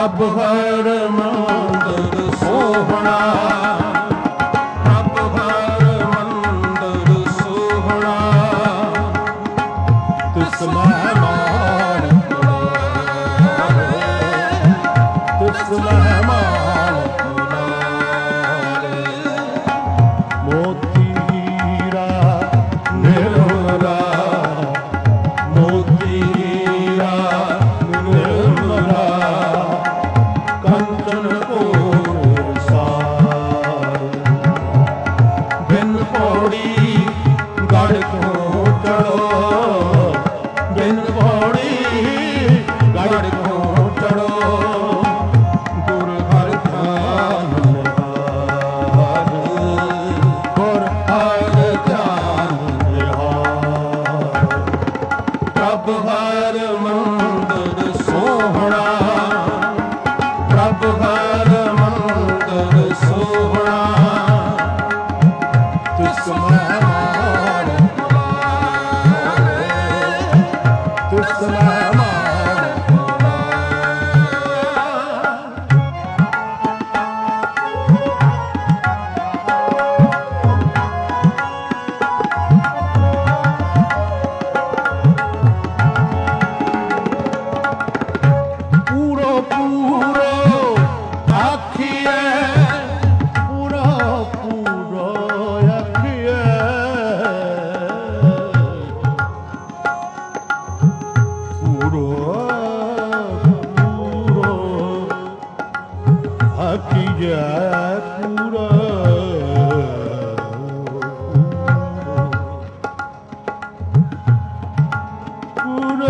ਪ੍ਰਭ ਹਰ ਮੰਦਰ ਸੋਹਣਾ, ਪ੍ਰਭ ਹਰ ਮੰਦਰ ਸੋਹਣਾ, ਤਿਸ ਮਹਿਮਾਨ ਪੁਲਾਰੇ, ਤਿਸ ਮਹਿਮਾਨ ਪੁਲਾਰੇ। ਮੋਤੀ ਹੀਰਾ ਨਿਰਮਲਾ, ਮੋਤੀ ਹੀਰਾ ਨਿਰਮਲਾ, ਕੰਚਨ ਕੋਰ ਸਾਰ। ਬਿਨ ਪੌੜੀ ਗੜ ਕੋ ਚੜੋ, ਬਿਨ ਪੌੜੀ ਗੜ ਕੋ ਚੜੋ, ਗੁਰ ਹਰਿ ਧਿਆਨ ਨਿਹਾਰ, ਗੁਰ ਹਰਿ ਧਿਆਨ ਨਿਹਾਰ। ਪ੍ਰਭ ਹਰ ਮੰਦਰ ਸੋਹਣਾ, ਪ੍ਰਭ ਹਰ ਮੰਦਰ ਸੋਹਣਾ, ਤਿਸ ਮਹਿਮਾਨ ਪੁਲਾਰੇ, ਤਿਸ ਮਹਿਮਾਨ ਪੁਲਾਰੇ। ਪੂਰੋ ਪੂਰੋ ਆਖੀਐ, ਪੂਰੋ ਪੂਰੋ ਆਖੀਐ, ਪੂਰੋ ਪੂਰੋ ਆਖੀਐ, ਪੂਰੋ ਪੂਰੋ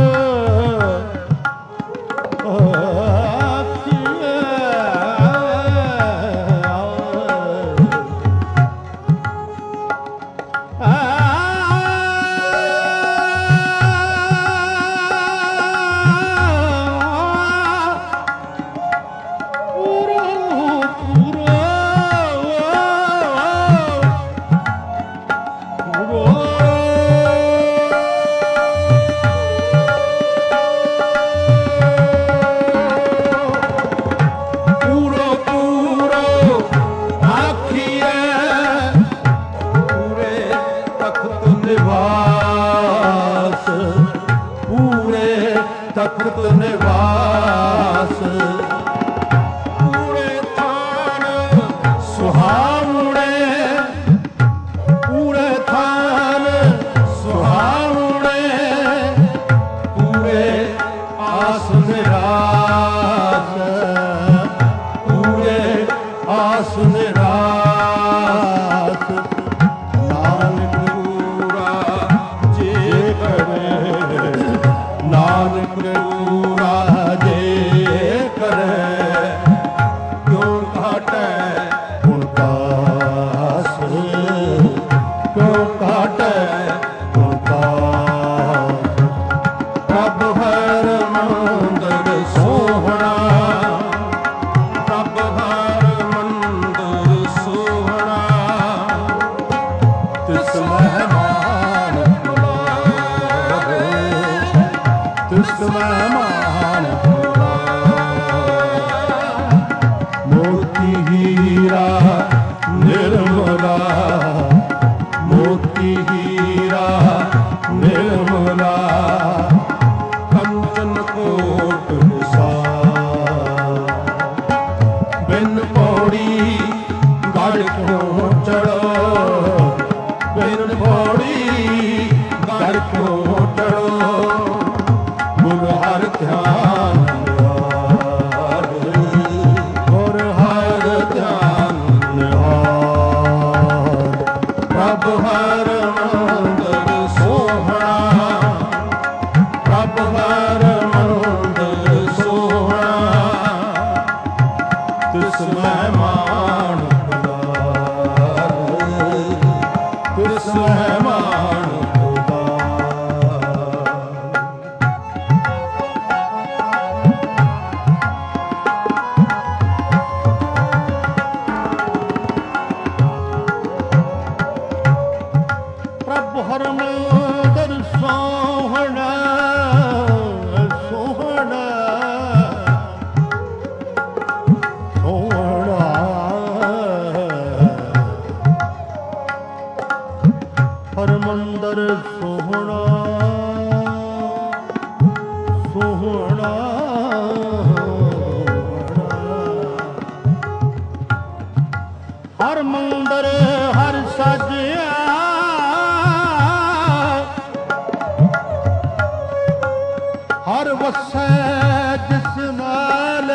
ਵਸੈ ਜਿਸ ਨਾਲ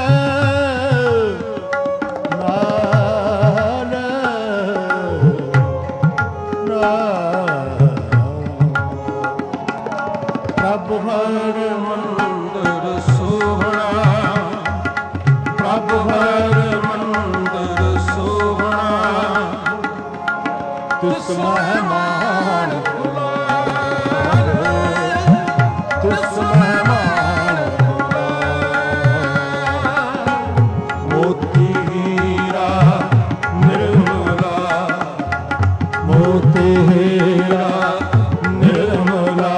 ਪ੍ਰਭ ਹਰ ਮੰਦਰ ਸੋਹਣਾ, ਪ੍ਰਭ ਹਰ ਮੰਦਰ ਸੋਹਣਾ, ਤਿਸ ਮਹਿਮਾਨ ਪੁਲਾਰੇ, ਤਿਸ ਮਹਿਮਾਨ ਪੁਲਾਰੇ, ਮੋਤੀ ਹੀਰਾ ਨਿਰਮਲਾ, ਮੋਤੀ ਹੀਰਾ ਨਿਰਮਲਾ,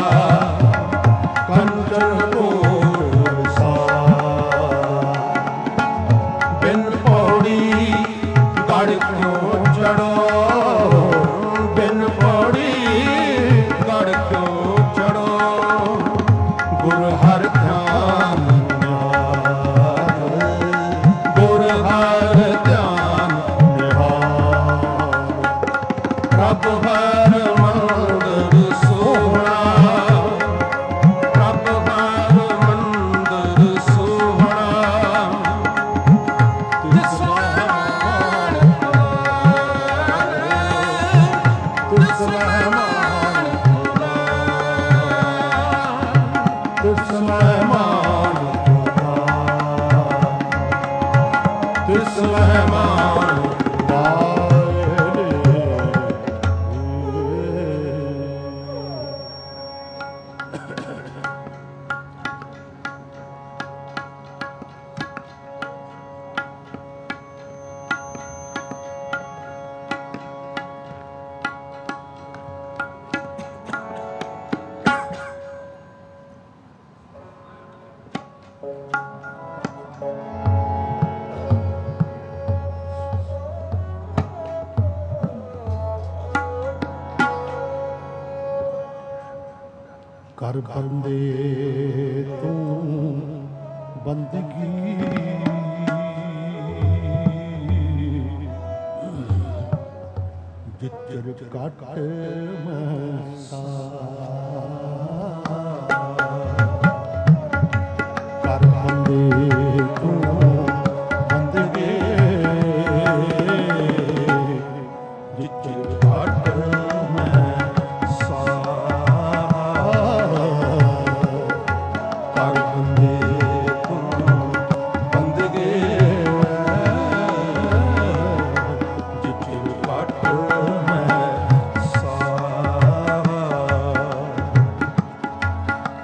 ਕੰਚਨ ਕੋਰ ਸਾਰ, ਬਿਨ ਪੌੜੀ ਗੜ ਕਿਉਂ ਚੜੋ, ਬਿਨ ਪੌੜੀ ਗੜ ਕਿਉਂ ਚੜੋ, ਗੁਰ ਹਰਿ ਧਿਆਨ ਨਿਹਾਲ, ਗੁਰ ਹਰਿ ਧਿਆਨ ਨਿਹਾਲ, ਪ੍ਰਭ ਹਰ ਮੰਦਰ ਸੋਹਣਾ, ਪ੍ਰਭ ਹਰ ਮੰਦਰ ਸੋਹਣਾ, ਤਿਸ ਮਹਿਮਾਨ ਪੁਲਾਰੇ, ਤਿਸ ਮਹਿਮਾਨ ਪੁਲਾਰੇ, ਤਿਸ ਮਹਿਮਾਨ ਪੁਲਾਰੇ, ਤਿਸ ਮਹਿਮਾਨ ਕਰ ਬੰਦੇ ਤੂੰ ਬੰਦਗੀ, ਜਿਚਰ ਘਟ ਮਸਾ, ਕਰ ਬੰਦੇ ਤੂੰ ਬੰਦਗੀ, ਜਿਚਰ ਘਟ ਮਸਾ, ਕਰ ਬੰਦੇ ਤੂੰ ਬੰਦਗੀ, ਜਿਚਰ ਘਟ ਮਸਾ,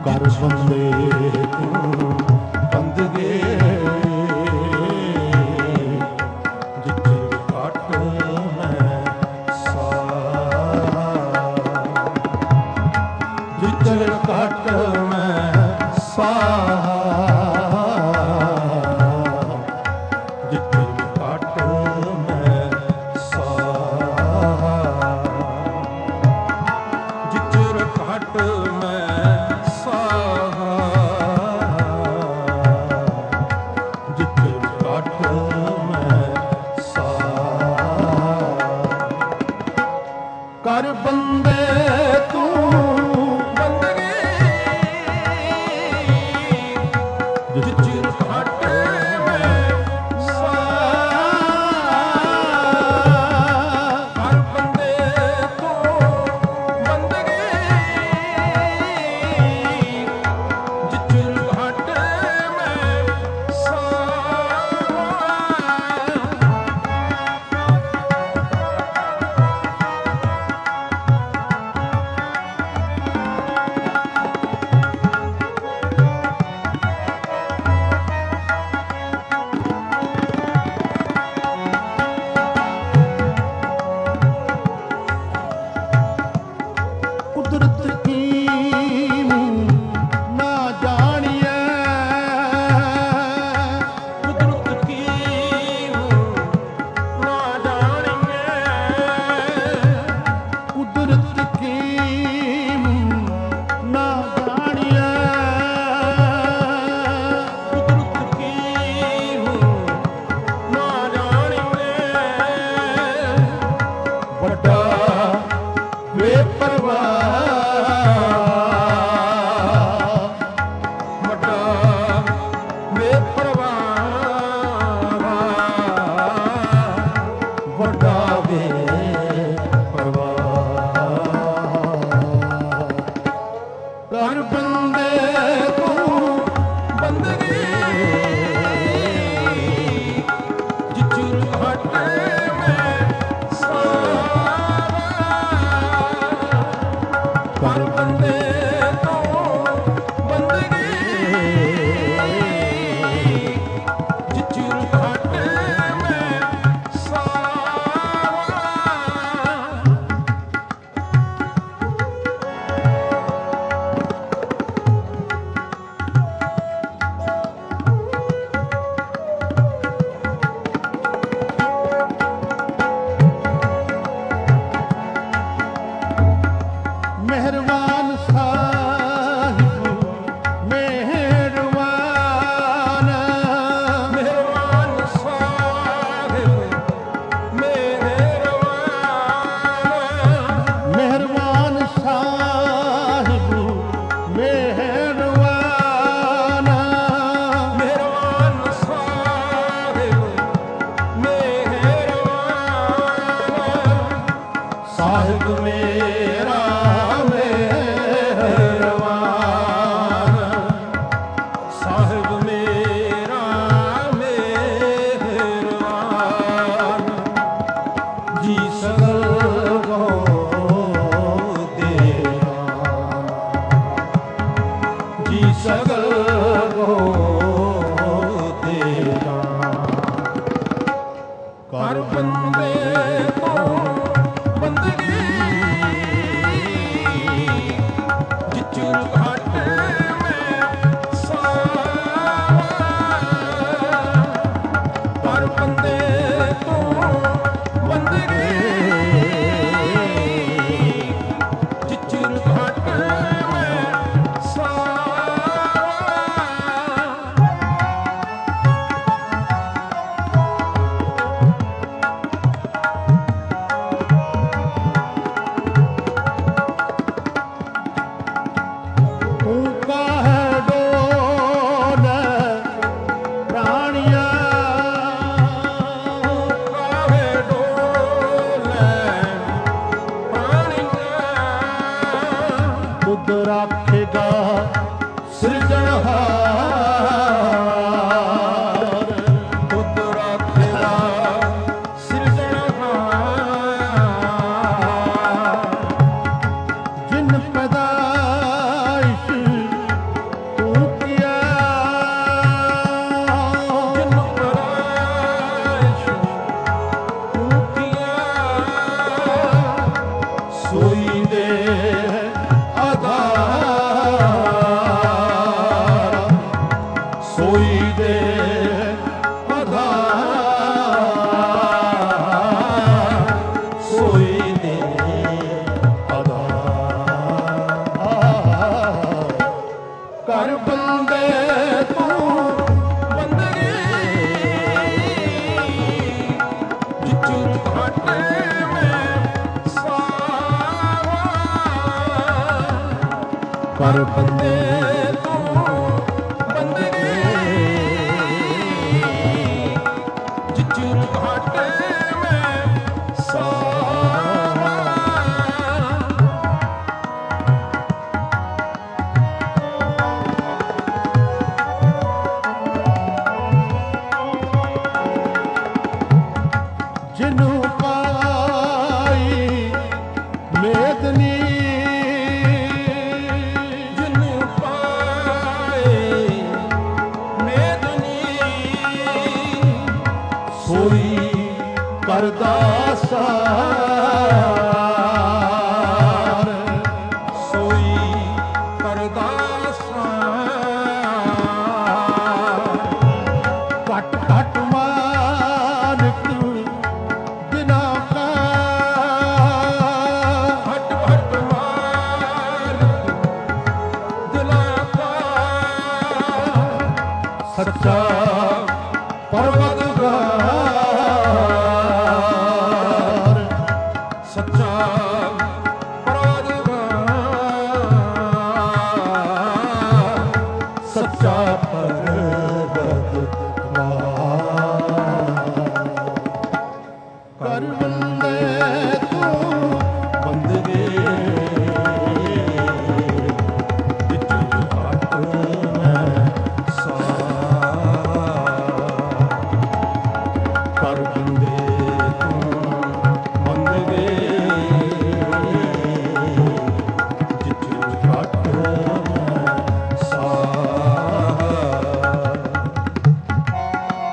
ਮੇਰਾ ਮਿਹਰਬਾਨ, ਸਾਹਿਬ ਮੇਰਾ ਮਿਹਰਬਾਨ, ਜੀ ਸਗਲ ਕੋ ਦੇਵਾ, ਜੀ ਸਗਲ ਕੋ ਦੇਵਾ, ਕਰ ਬੰਦੇ ਤੋਂ ਬੰਦਗੀ, ਜਿਚੁਰ ਘਟ ਮੈਂ ਸਾਵਾ, ਕਰ ਬੰਦੇ ਤੋਂ ਬੰਦਗੀ, ਜਿਚੁਰ ਘਟ ਮੈਂ ਸਾਵਾ, ਤੂੰ ਕਾਹੇ ਡੋਲੇ ਪ੍ਰਾਣੀਆਂ, ਕਾਹੇ ਡੋਲੇ ਪ੍ਰਾਣੀਆਂ, ਤੁਧ ਰਾਖੇਗਾ ਸਿਰਜਣਹਾਰ, ਤੁਧ ਰਾਖੇਗਾ ਸਿਰਜਣਹਾਰ, ਜਿਨ ਪੈਦਾਇਸ਼ ਤੂੰ ਕੀਆ, ਜਿਨ ਪੈਦਾਇਸ਼ ਤੂੰ ਕੀਆ, ਸੋਈ ਦੇ ਆਧਾਰ, ਸੋਈ ਦੇ ਆਧਾਰ, ਸੋਈ ਦੇ ਆਧਾਰ, ਕਰ ਬੰਦੇ ਤੂੰ ਬੰਦਗੀ, ਜਿਚੁਰ ਘਟ ਮੈਂ ਸਾਵਾ, ਕਰ ਬੰਦੇ ਤੂੰ ਬੰਦਗੀ, ਜਿਚੁਰ ਘਟ ਮੈਂ ਸਾਵਾ, ਜਿਹਨੂੰ ਪਾਈ ਮੇਦਨੀ, ਜਿਹਨੂੰ ਪਾਈ ਮੇਦਨੀ, ਸੋਈ ਕਰਦਾ ਸਾਰ, ਸੋਈ ਕਰਦਾ ਸਾਰ, ਘਟ ਘਟ ਮਾਨਕ ਬਿਨਾ ਕਾ, ਘਟ ਘਟ ਮਾਨਕ ਦਿਲਾਂ ਕਾ, ਸੱਚਾ ਪਰਵਤਗਾਰ, ਸੱਚਾ ਪਰਵਤਗਾਰ, ਸੱਚਾ ਪਰਵਤਗਾਰ, ਕਰ ਬੰਦੇ ਤੂੰ ਬੰਦਗੀ, ਜਿਚੁਰ ਘਟ ਮੈਂ ਸਾਵਾ, ਕਰ ਬੰਦੇ ਤੂੰ ਬੰਦਗੀ, ਜਿਚੁਰ ਘਟ ਮੈਂ ਸਾਵਾ,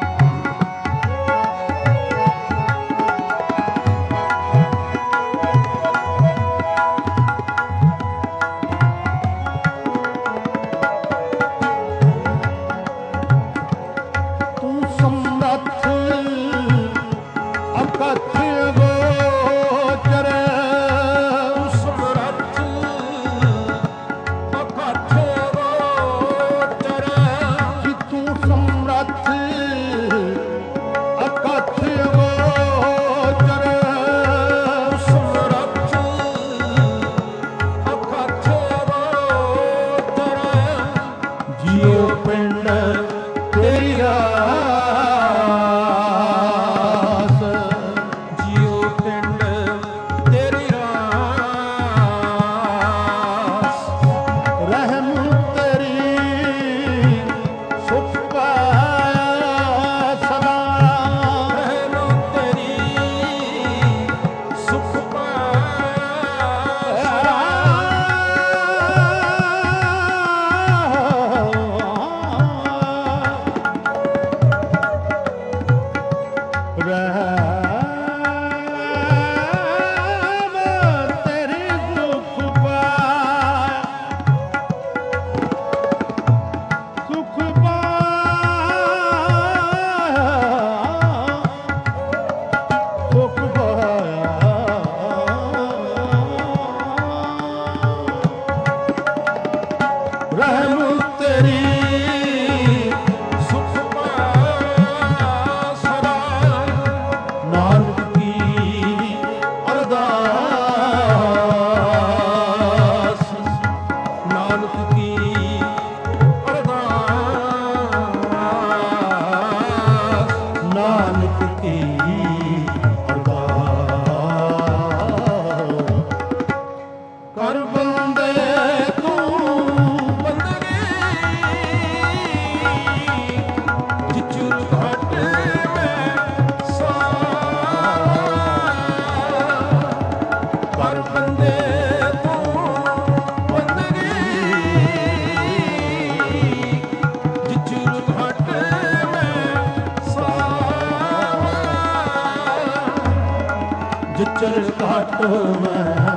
ਵਿਚਰ ਘਟ ਮੈਂ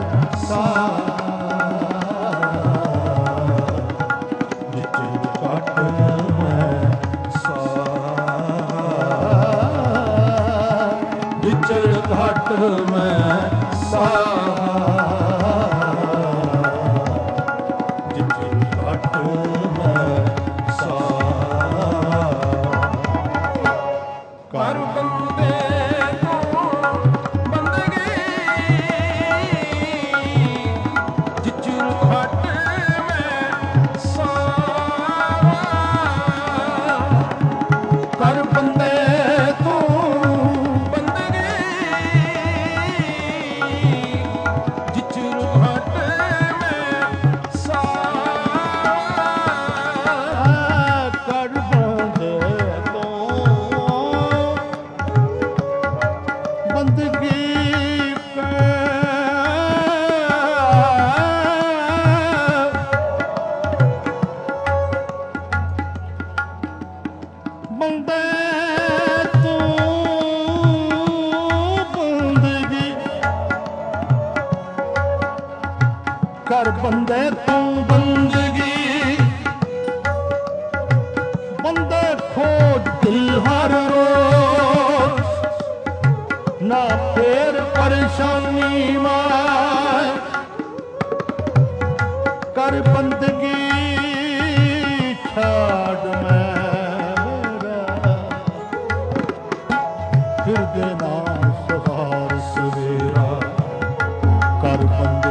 ਵਿਚਰ ਘਟ ਮੈਂ ਵਿਚਰ ਘਟ ਮੈਂ ਕਰ ਬੰਦੇ ਕਰ ਬੰਦੇ ਤੂੰ ਬੰਦਗੀ ਬੰਦੇ ਖੋਜ ਦਿਲ ਹਰ ਰੋਜ਼ ਨਾ ਫੇਰ ਪਰੇਸ਼ਾਨੀ ਮਾਰ ਕਰ ਬੰਦਗੀ ਛਾੜ ਮੈਂ ਮੇਰਾ ਫਿਰਦੇ ਨਾਮ ਸਹਾਰ ਸਵੇਰਾ ਕਰ ਬੰਦੇ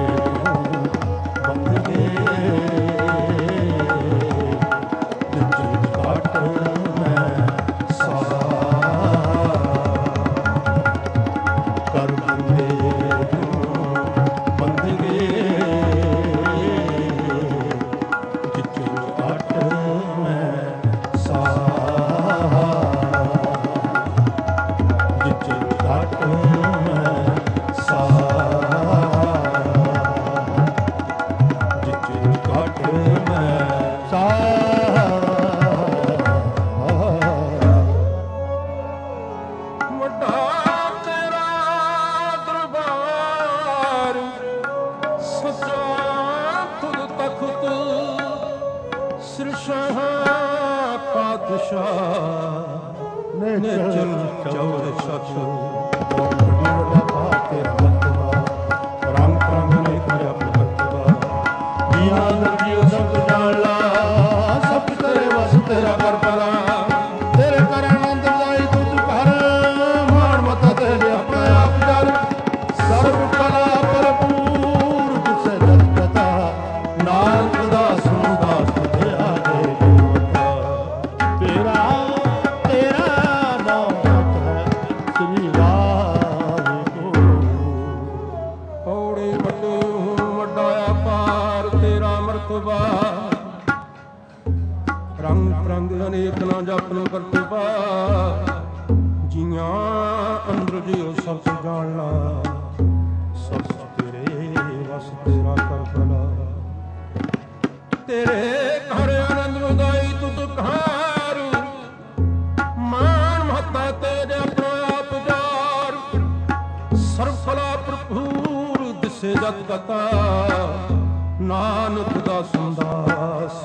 ਨਾਨਕ ਦਾ ਸੰਦਾਸ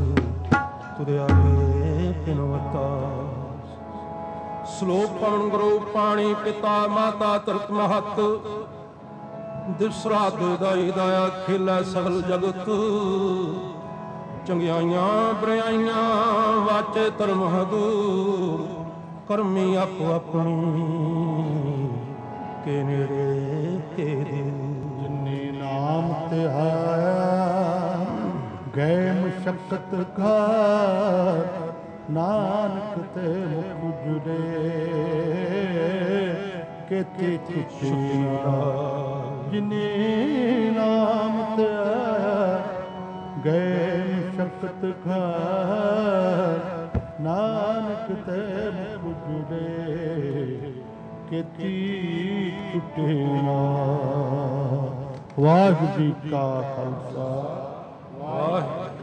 ਤੁਰਿਆ ਰੇ ਪਿਨਵਤਾ ਸ਼ਲੋਕ ਪਵਨ ਗੁਰੂ ਪਾਣੀ ਪਿਤਾ ਮਾਤਾ ਤਰਤ ਮਹਤ ਦਿਸਰਾ ਦਾਈ ਦਾਇਆ ਖੇਲਾ ਸਗਲ ਜਗਤ ਚੰਗਿਆਈਆਂ ਬਰਿਆਈਆਂ ਵਾਚੇ ਧਰਮ ਹਦੂਰ ਕਰਮੀ ਆਪੋ ਆਪਣੀ ਕੇ ਨੇੜੇ ਤੇਰੇ ਨਾਮ ਤਿਹਾਇਆ ਗਏ ਮੁਸ਼ੱਕਤ ਘਰ ਨਾਨਕ ਤੇ ਮੁਖ ਜੁੜੇ ਕਿਤੇ ਛੁਟੀਆਂ ਜਿਨੇ ਨਾਮ ਤਿਹਾਇਆ ਗਏ ਮੁਸ਼ੱਕਤ ਘਰ ਨਾਨਕ ਤੇ ਮੁਖ ਜੁੜੇ ਕਿਤੇ ਛੁਟੀਆਂ। ਵਾਹਿਗੁਰੂ ਜੀ ਕਾ ਖਾਲਸਾ ਵਾਹਿਗੁਰੂ